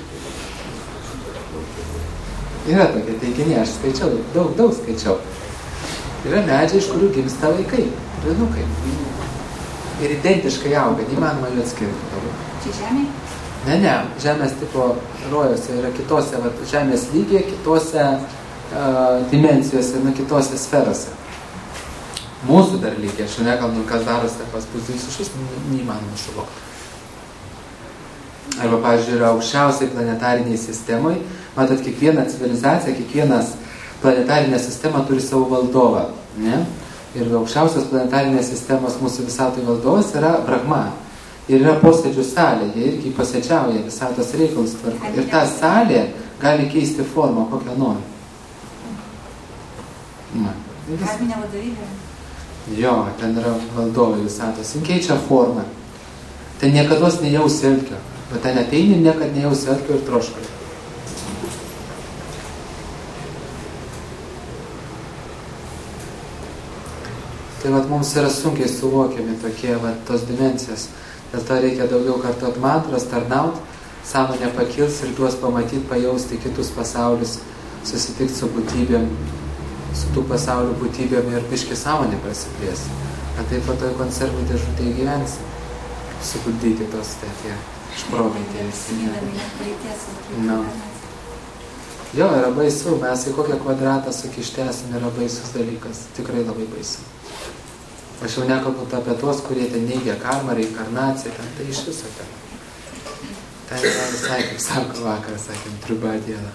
Yra tokie teiginiai, aš skaičiau, daug skaičiau. Yra medžiai, iš kurių gimsta vaikai, dvynukai. Ir identiškai auga, neįmanoma jų atskirti.
Čia žemė?
Ne, žemės tipo rojose yra kitose, žemės lygiai, kitose dimensijose, kitose sferose. Mūsų dar lygiai, aš nekalbu, kas darosi pas pusdys iš vis, neįmanoma suvokti. Arba, pavyzdžiui, yra aukščiausiai planetariniai sistemai. Matot, kiekviena civilizacija, kiekvienas planetarinė sistema turi savo valdovą. Ne? Ir aukščiausios planetarinės sistemos mūsų visatoj valdovas yra Brahma. Ir yra posėdžių salė, jie irgi posėdžiauja visatos reikalus tvarko. Ir ta salė gali keisti formą, kokią nori.
Karminė vadovybė.
Jo, ten yra valdovai visatos. Jis keičia formą. Ten niekados nejaus elkio. Bet ten ateini, niekad nejaus elkio ir troškulio. Tai mums yra sunkiai suvokiami tokie tos dimensijos. Dėl to reikia daugiau kartot mantras, tarnaut, sąmonę pakils ir duos pamatyti, pajausti kitus pasaulius, susitikti su būtybėm, su tų pasaulių būtybėm ir biški sąmonė prasiplės. Kad taip pat toj konservų dėžutėje gyvensi, suguldyti tos tie išprogai tie visi. No. Jo, yra baisu, mes į kokią kvadratą sukišti esame, yra baisus dalykas, tikrai labai baisu. Aš jau nekalbu apie tuos, kurie ten neigia karmą, reinkarnaciją, tai iš viso ten. Tai yra visai, kaip sako vakar, sakėm, triuba diena.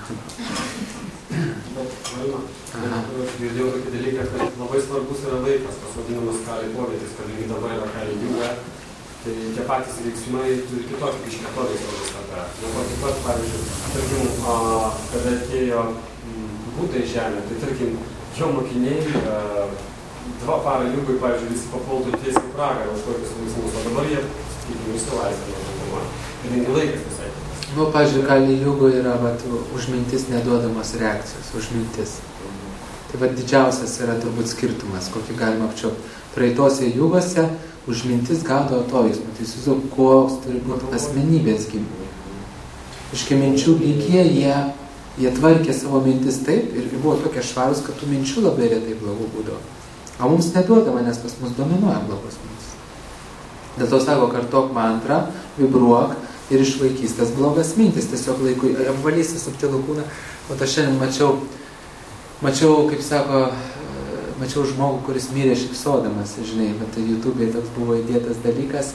Girdėjau tokį dalyką, kad labai svarbus yra laikas, tas vadinamas kali poveikis, kadangi dabar yra kali jūra, tai tie patys veiksmai turi kitokį iškėtovės, yra. Taip pat, pavyzdžiui, tarkim, kada atėjo Buda į žemę, tai tarkim, jo mokiniai 2 parai ilgai, pavyzdžiui, visi papultų tiesiai į pragarą už kokius veiksmus, o dabar jie, sakykime, išsilaisvino. Kadangi laikas visai.
Nu, pavyzdžiui, Kali Jugoje yra užmintis neduodamos reakcijos, užmintis. Tai va didžiausias yra turbūt skirtumas, kokį galima apčiopti. Praeitose jugose užmintis gaudo atoveiksmą. Tai įsivaizduok, koks turi būti asmenybės gimimai. Iškai minčių lygyje jie tvarkė savo mintis taip ir buvo tokie švarus, kad tų minčių labai retai blogų būdavo. O mums neduodama, nes pas mus dominuoja blogos mintis. Dėl to sako, kartok mantrą, vibruok ir iš vaikystės blogas mintis. Tiesiog laikui apvalysi subtilų kūną. O to šiandien mačiau, kaip sako, mačiau žmogų, kuris mirė šypsodamas, žinai, bet YouTube'e toks buvo įdėtas dalykas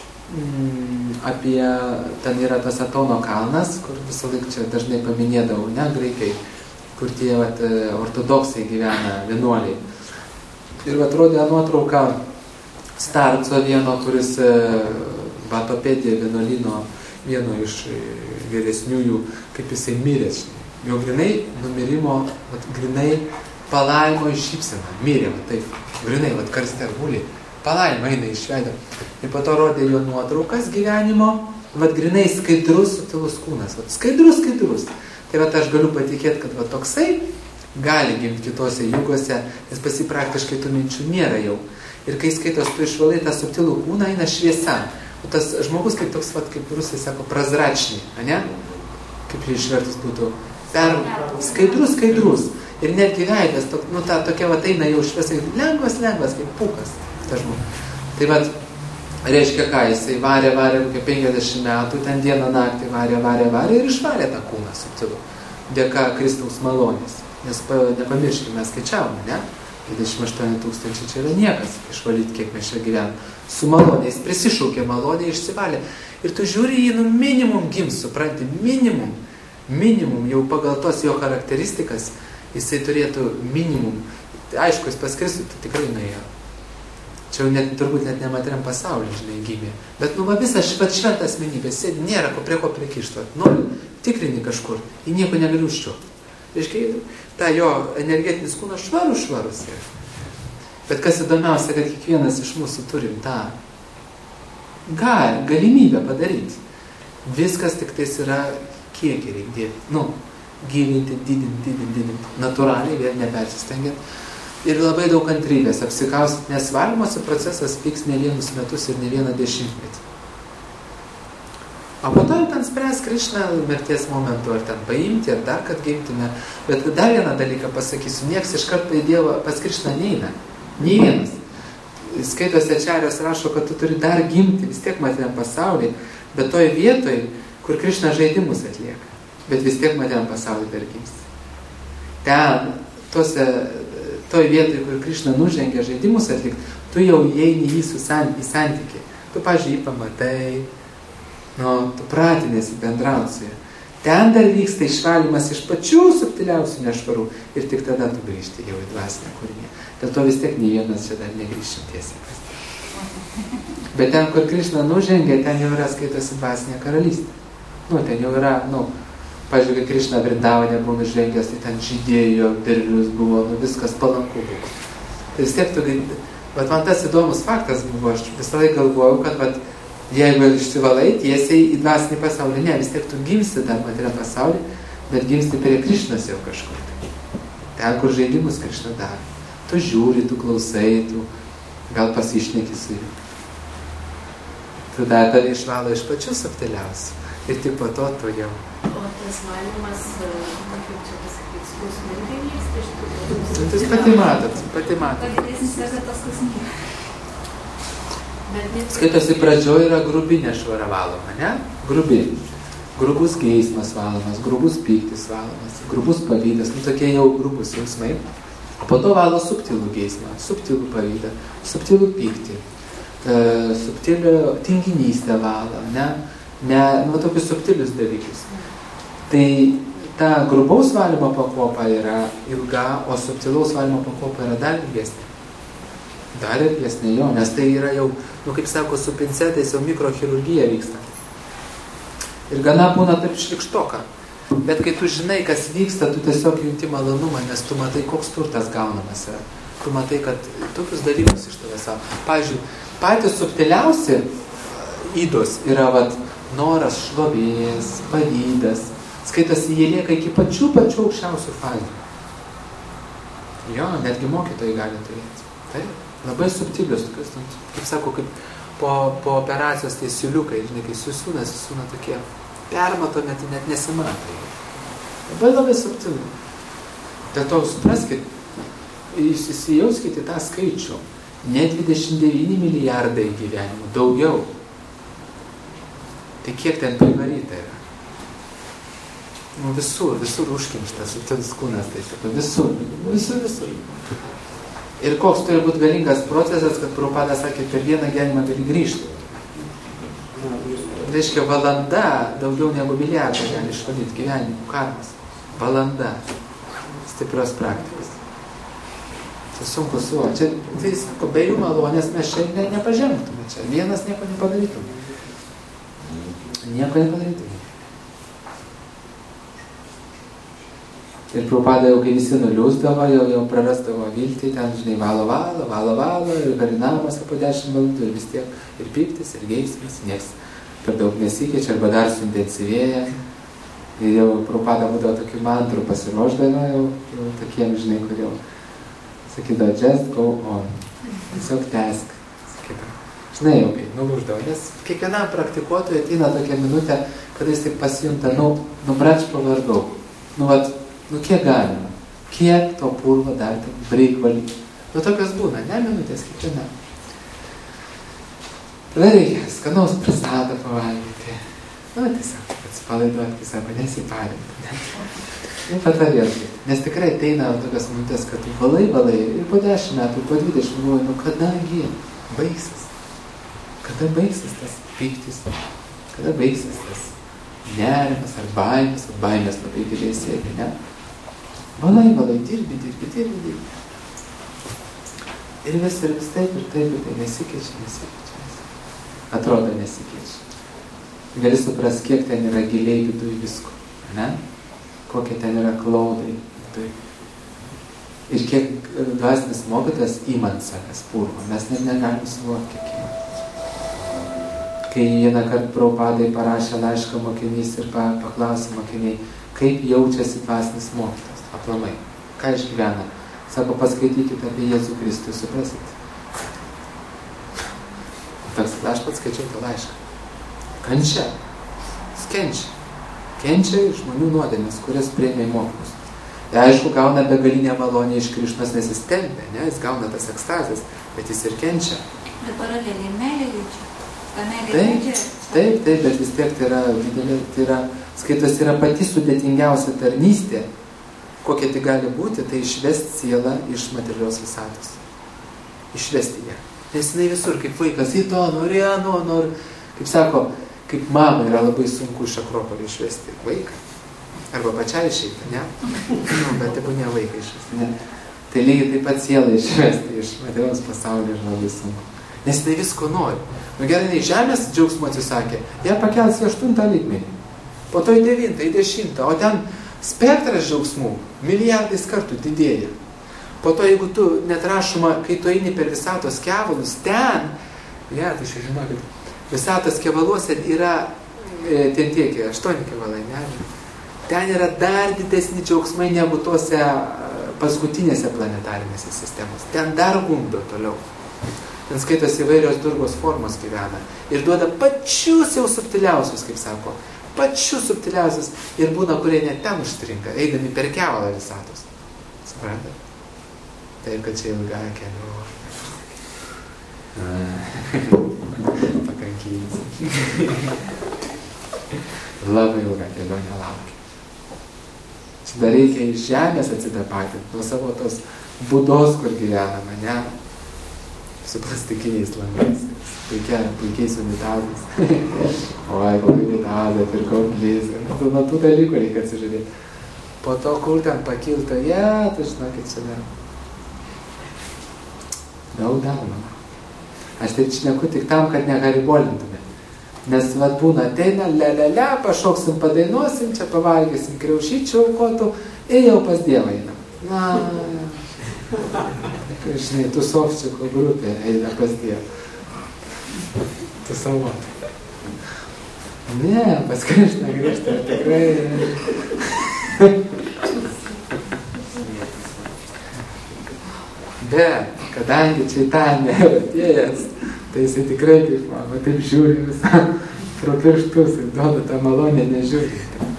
apie, ten yra tas Atono kalnas, kur visą laiką čia dažnai paminėdavau, ne, graikai, kur tie ortodoksai gyvena, vienuoliai. Ir atrodė nuotrauka starco vieno, kuris Batopedija vienuolino vieno iš vyresniųjų, kaip jisai miręs. Jo grinai numirimo, grinai palaimo iššypsena, mirė, taip, grinai, karste guli, palaimo eina iš veido. Ir po to rodė jo nuotraukas gyvenimo, grinai skaidrus, subtilus kūnas, skaidrus. Tai aš galiu patikėti, kad toksai gali gimti kitose jugose, nes pas jį praktiškai tų minčių nėra jau. Ir kai skaitos tu išvalai tą subtilų kūną, eina šviesa. O tas žmogus kaip toks, kaip rusai sako, prazračniai, ne? Kaip jį išvertus būtų. Skaidrus. Ir netgi veidas, tokia eina jau šviesai, lengvas, kaip pūkas. Tai reiškia ką, jisai varė kokią 50 metų, ten dieną naktį varė ir išvarė tą kūną subtilų. Dėka Kristaus malonės. Nes nepamirškime, mes skaičiavome, ne? 28 000 čia yra niekas, išvalyti, kiek mes čia gyvenam. Su malonė, jis prisišaukė malonę, išsivalė. Ir tu žiūri jį, minimum gims, supranti, minimum, jau pagal tos jo charakteristikas, jisai turėtų minimum. Tai aišku, jis pas Kristų tai tikrai nuėjo. Čia jau turbūt net nemateriam pasaulį, žinai, gimė. Bet visas šventą asmenybė sėdi, nėra prie ko prikišti. Nori, tikrini kažkur, į nieko negali užčiuopti. Reiškia, ta jo energetinis kūnas švarus yra. Bet kas įdomiausia, kad kiekvienas iš mūsų turim tą galimybę padaryti. Viskas tik tais yra kiekį reikia dėti. Gyvinti, didinti, natūraliai, vėl nepersistengiant. Ir labai daug kantrybės apsikaustyti, nes valymosi procesas vyks ne vienus metus ir ne vieną dešimtmetį. O po to jau ten spręs Krišna mirties momentu, ar ten paimti, ar dar kad gimtume. Bet dar vieną dalyką pasakysiu, nieks iš karto į Dievą pas Krišną neina. Nei vienas. Skaitose Ačarijos rašo, kad tu turi dar gimti, vis tiek matėm pasaulį, bet toj vietoj, kur Krišna žaidimus atlieka. Bet vis tiek matėm pasaulį dar gimsti. Ten, toj vietoj, kur Krišna nužengia žaidimus atlikti, tu jau įeini į santykį. Tu, pavyzdžiui, jį pamatai, tu pratinėsi bendrauti su juo. Ten dar vyksta išvalymas iš pačių subtiliausių nešvarų ir tik tada tu grįžti jau į dvasinę kūrinį. Dėl to vis tiek nei vienas čia dar negrįžti tiesiai. Bet ten, kur Krišna nužengia, ten jau yra skaitosi dvasinė karalystė. Ten jau yra, pavyzdžiui, kai Krišna Vrindavane buvo nužengęs, tai ten žydėjo, derlius buvo, viskas palanku buvo. Tai vis tiek bet man tas įdomus faktas buvo, aš visą laiką galvojau, kad jeigu išsivalai tiesiai į dvasinį pasaulį, ne, vis tiek tu gimsti dar materialiam pasaulį, bet gimsti prie Krišnos jau kažkur. Ten, kur žaidimus Krišna daro. Tu žiūri, tu klausai, tu gal pasišneki su juo. Tada tave išvalo iš pačių subtiliausių. Ir tik po to tu jau.
O tas valymas, kaip čia pasakyti, skausmingai vyksta iš tikrųjų?
Jūs pati matot.
Padidesnis yra tas skausmingai.
Skaitosi pradžioje yra grubi nešvara valoma, ne? Grubus geismas valomas, grubus pyktis valomas, grubus pavydas, tokie jau grubus jausmai. O po to valo subtilų geismą, subtilų pavydą, subtilų pyktį, subtilų tinginystę valo, tokius subtilius dalykus. Tai ta grubaus valymo pakopa yra ilga, o subtilaus valymo pakopa yra dar ilgesnė. Dar ilgesnė jo, nes tai yra jau, kaip sako, su pincetais jau mikrochirurgija vyksta. Ir gana būna taip šlikštoka. Bet kai tu žinai, kas vyksta, tu tiesiog junti malonumą, nes tu matai, koks turtas gaunamas yra. Tu matai, kad tokius dalykus iš tavęs savo. Pavyzdžiui, patys subtiliausi įdos yra noras šlovės, pavydas. Skaitasi, jie lieka iki pačių aukščiausių fazių. Jo, netgi mokytojai gali turėti. Tai labai subtilius, tokius, kaip sako, kaip po operacijos tai siuliukai, žinai, kai susūna tokie permatomi, tai net nesimatai. Labai subtilu. Dėl to supraskit, įsijauskite tą skaičių. Ne 29 milijardai gyvenimų, daugiau. Tai kiek ten privaryta yra? Visur užkimštas, tas kūnas, tai sako, visur. Ir koks turi būti galingas procesas, kad Prabhupada sakė, per vieną gyvenimą gali grįžti. Reiškia, valanda daugiau negu milijardą gali išvalyti gyvenimų karmas. Valanda stiprios praktikos. Tai sunku suvokti. Čia, tai sako, be jų malonės mes čia nepažengtume. Čia vienas nieko nepadarytume. Ir Prabhupada jau, kai visi nuliūsdavo, jau prarasdavo viltį, ten, žinai, valo, ir garinamas po 10 valandų, ir vis tiek ir pyktis, ir geismas, nieks per daug nesikeičia, arba dar suintensyvėja. Ir jau Prabhupada būdavo tokių mantrų pasiruošdavo, jau tokiem, žinai, kur jau sakydavo, just go on, tiesiog tęsk, sakydavo. Žinai, jau kai nulūždavo, nes kiekvienam praktikuotojui ateina tokia minutė, kada jis taip pasijunta, brač pavargau, kiek galima, kiek to purvo dar taip reik valyti. Tokios būna, ne minutės kiekviena. Tada reikia skanaus prasadą pavalgyti. Tiesiog atsipalaiduoti, sako, nesiparinti. Ir patarėti. Nes tikrai ateina tokios minutės, kad tu valai, ir po 10 metų, po 20 galvoju, kadagi baigsis? Kada baigsis tas pyktis? Kada baigsis tas nerimas ar baimės labai giliai sėdi, ne? Valai, dirbi. Ir vis taip, tai nesikeičia. Atrodo nesikeičia. Gali supras, kiek ten yra giliai vidui visko, ne? Kokie ten yra klaudai vidui. Ir kiek dvasinis mokytas įmant savęs purvo. Mes net negalim suvokti, kiek įmant. Kai vieną kartą Prabhupadai parašė laišką mokinys ir paklausė mokiniai, kaip jaučiasi dvasinis mokytas. Aplamai. Ką išgyvena? Sako, paskaitykite apie Jėzų Kristų, suprasit? Aš pats skaičiau tą laišką. Kančia. Kenčia žmonių nuodėmės, kurias priėmė mokymus. Tai aišku, gauna begalinę malonę iš Krišnos, nes jis tempia, ne? Jis gauna tas ekstazės, bet jis ir kenčia.
Bet paraleliai meilė jaučia.
Taip, bet vis tiek tai yra didelė, skaitos yra pati sudėtingiausia tarnystė, kokia tai gali būti, tai išvesti sielą iš materialios visatos. Išvesti ją. Nes jinai visur, kaip vaikas, į to, nori. Kaip sako, kaip mama yra labai sunku iš Akropolio išvesti vaiką. Arba pačiai išeiti, ne? Bet taip ne vaiką išvesti, ne? Tai lygiai taip pat sielą išvesti iš materialios pasaulio yra labai sunku. Nes jinai visko nori. Gerai, žemės džiaugsmo atsisakė, ją pakels į 8 lygmenį. Po to į 9, į 10, o ten spektras džiaugsmų milijardais kartų didėja. Po to, jeigu tu net rašoma, kai tu eini per visatos kevalus, ten, tai žinokit, visatos kevaluose yra ten tiek, 8 kevalai, ne? Ten yra dar didesni džiaugsmai negu tose paskutinėse planetarinėse sistemos. Ten dar gundo toliau. Ten skaitos įvairios durgos formos gyvena. Ir duoda pačius jau subtiliausius, kaip sako. Pačius subtiliausius. Ir būna, kurie net ten užstrinka, eidami per kevalą visatos. Suprantate? Taip, kad čia ilga kelionė. Pakankiai. Labai ilga kelionė laukia. Čia dar reikia iš žemės atsidapatinti nuo savo tos būdos, kur gyvenama, ne? Su plastikiniais langais, puikiais unitazais. Oi, kokį unitazą, pirkau blizgą. Nuo tų dalykų reikia atsižiūrėti. Po to, kur ten pakilta, tu žinokit, čia dar. Daug daroma. Aš taip šneku tik tam, kad negaribolintume. Nes vat būna ateina, pašoksim, padainuosim, čia pavalgysim kriaušyčių aukotų ir jau pas Dievą einam. Na, žinai, tusovčikų grupė eina pas Dievą. Tu savo. Ne, pas Krišną grįžta tikrai. Bet, kadangi Čaitanija atėjęs, tai jisai tikrai, kaip man, taip žiūri visą pro pirštus ir duoda tą malonę nežiūrį.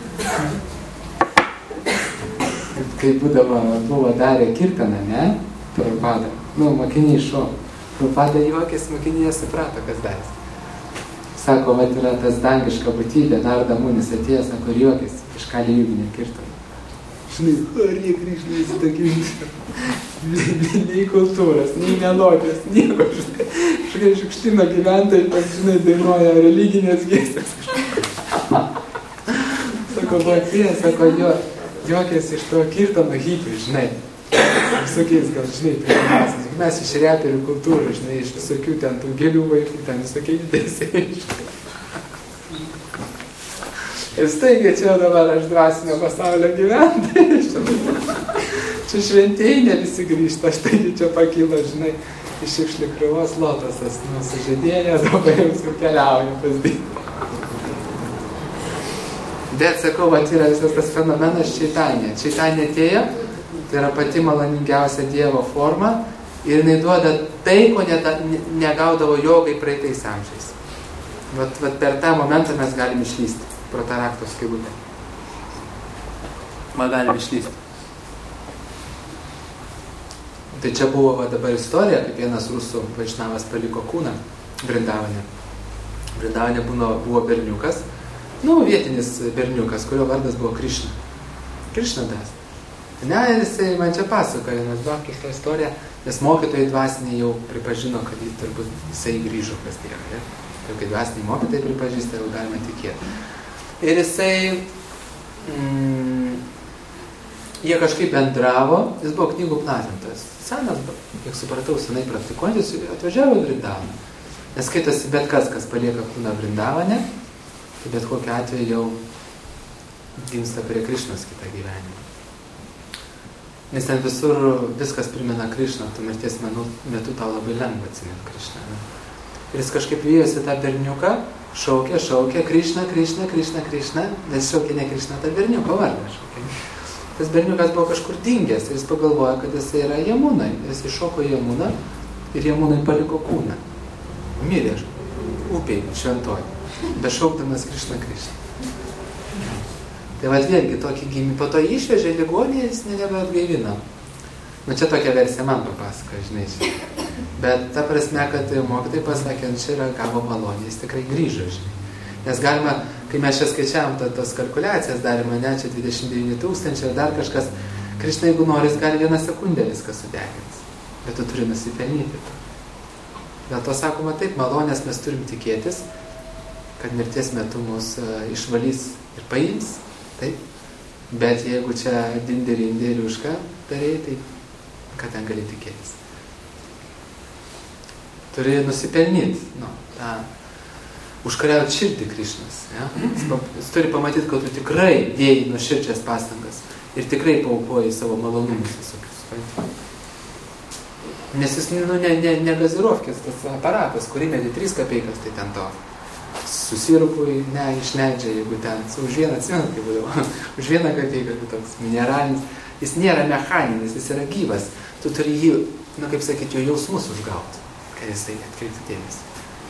Kai buvo darę kirtaną, ne? Prabhupada. Mokiniai šoko. Prabhupada juokėsi, mokiniai suprato, kas darys. Sako, vat yra tas dangiška būtybė, Narada Munis atėjęs, sako, ir juokėsi, iškalė jūginę kirtaną. Žinai, Arija Krišna įsitakinti. Nei kultūros, nei melodijos, nieko, žinai, Šiukštino gyventojai, žinai, dainuoja religinės giesmės. Sako, atėjęs, sako, juokėsi iš to kirtano hipių, žinai. Visokiais, gal, žinai, pirmasis. Mes iš reperių kultūrų, žinai, iš visokių ten tų gėlių vaikų, ten visokiai judesiai. Ir staigiai čia dabar aš dvasinio pasaulio gyventojai. Čia šventieji ne visi grįžta, štai čia pakilo, žinai, iš šiukšlių krūvos lotosas, sužadėjo, dabar jau keliauja pas Dievą. Bet sakau, vat yra visas tas fenomenas Čaitanija. Čaitanija atėjo, tai yra pati maloningiausia Dievo forma ir jinai duoda tai, ko negaudavo jogai praeitais amžiais. Vat per tą momentą mes galim išlysti pro tą rakto skylutę. Man galim išlysti. Tai čia buvo dabar istorija, kaip vienas rusų vaišnavas paliko kūną Vrindavane. Vrindavane buvo berniukas, vietinis berniukas, kurio vardas buvo Krišna. Krišnadas. Ne, jisai man čia pasakoja, nes baktus tą istoriją, nes mokytojai dvasiniai jau pripažino, kad jisai grįžo pas Dievą. Ir kai dvasiniai mokytojai pripažįsta, jau galima tikėti. Ir jisai, jie kažkaip bendravo, jis buvo knygų platintojas. Senas, kiek supratau, senai praktikuojantis, atvažiavo į Vrindavaną. Nes skaitosi bet kas palieka kūną Vrindavane, tai bet kokiu atveju jau gimsta prie Krišnos kitą gyvenimą. Nes ten visur viskas primena Krišną, tu mirties metu tau labai lengva atsiminti Krišną. Ir jis kažkaip vyjosi tą berniuką, šaukė, Krišna, Krišna, Krišna, Krišna, nes šaukė ne Krišna, tą berniuko vardą šaukė. Tas berniukas buvo kažkur dingęs ir jis pagalvojo, kad jis yra Jamunai. Jis iššoko Jamuną ir Jamunai paliko kūną. Mirė upiai šventoji, bešaukdamas Krišna, Krišna. Tai vat vėlgi tokį gimį, po to išvežė ligonį, jis nebeatgaivino. Čia tokia versija man papasakoja, žinai. Bet ta prasme, kad mokytojai pasakė, čia yra gavo malonė, jis tikrai grįžo, žinai. Nes galima, kai mes čia skaičiavom tas kalkuliacijas, darėme, čia 29 000 ir dar kažkas, Krišna, jeigu noris, gali 1 sekundę viską sudegins. Bet tu turi nusipelnyti. Dėl to sakoma taip, malonės mes turim tikėtis, kad mirties metu mus išvalys ir paims, taip. Bet jeigu čia dinderį užką darėjai, tai ką ten gali tikėtis? Turi nusipelnyti, tą užkariauti širdį Krišnos. Ja? Jis turi pamatyti, kad tu tikrai dėjai nuoširdžias pastangas ir tikrai paaukoji savo malonumus visokius. Nes jis ne gazirovkis, tas aparatas, kurį medi 3 kapeikas, tai ten to susirupui išleidžia, jeigu ten už 1, atsimenat, kaip būdavo, už 1 kapeiką, toks mineralinis, jis nėra mechaninis, jis yra gyvas. Tu turi jį, kaip sakyti, jo jausmus užgauti, kad jisai atkreipti dėmesį.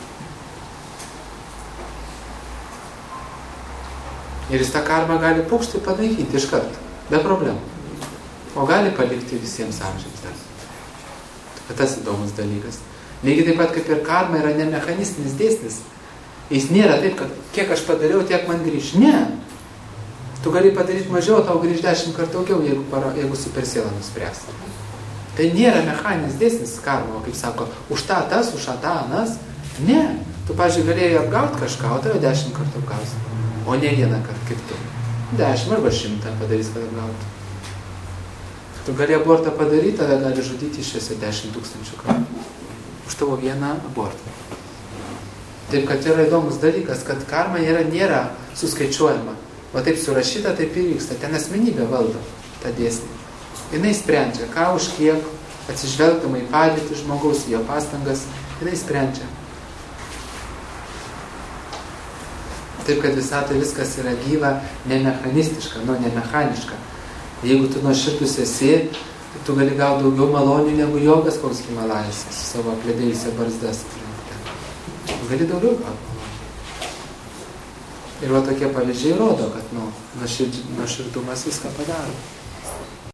Ir jis tą karmą gali pukšti panaikinti iš karto, be problemų. O gali palikti visiems amžiams dar. Tas įdomus dalykas. Lygiai taip pat kaip ir karma yra ne mechanistinis dėsnis. Jis nėra taip, kad kiek aš padariau, tiek man grįž. Ne. Tu gali padaryti mažiau, tau grįž 10 kartų daugiau, jeigu super siela nuspręs. Tai nėra mechaninis dėsnis karma, kaip sako, už tą tas, už tą anas. Ne. Tu, pavyzdžiui, galėjai apgauti kažką, o tave 10 kartų apgausi. O ne 1 kartą kaip tu. 10 arba 100 padarys, kad apgautų. Tu gali abortą padaryti, tave gali žudyti iš viso 10 000 kartų. Už tavo vieną abortą. Taip, kad yra įdomus dalykas, kad karma nėra suskaičiuojama. O taip surašyta, taip ir vyksta. Ten asmenybė valdo tą dėsnį. Jinai sprendžia, ką už kiek, atsižvelgdama į padėtį žmogaus, į jo pastangas, jinai sprendžia. Taip, kad visata viskas yra gyva, ne mechanistiška, ne mechaniška. Jeigu tu nuoširdus esi, tu gali gauti daugiau malonių negu jogas koks Himalajose su savo apledėjusia barzdas. Tu gali daugiau gauti malonių. Ir va tokie pavyzdžiai rodo, kad nuoširdumas viską padaro.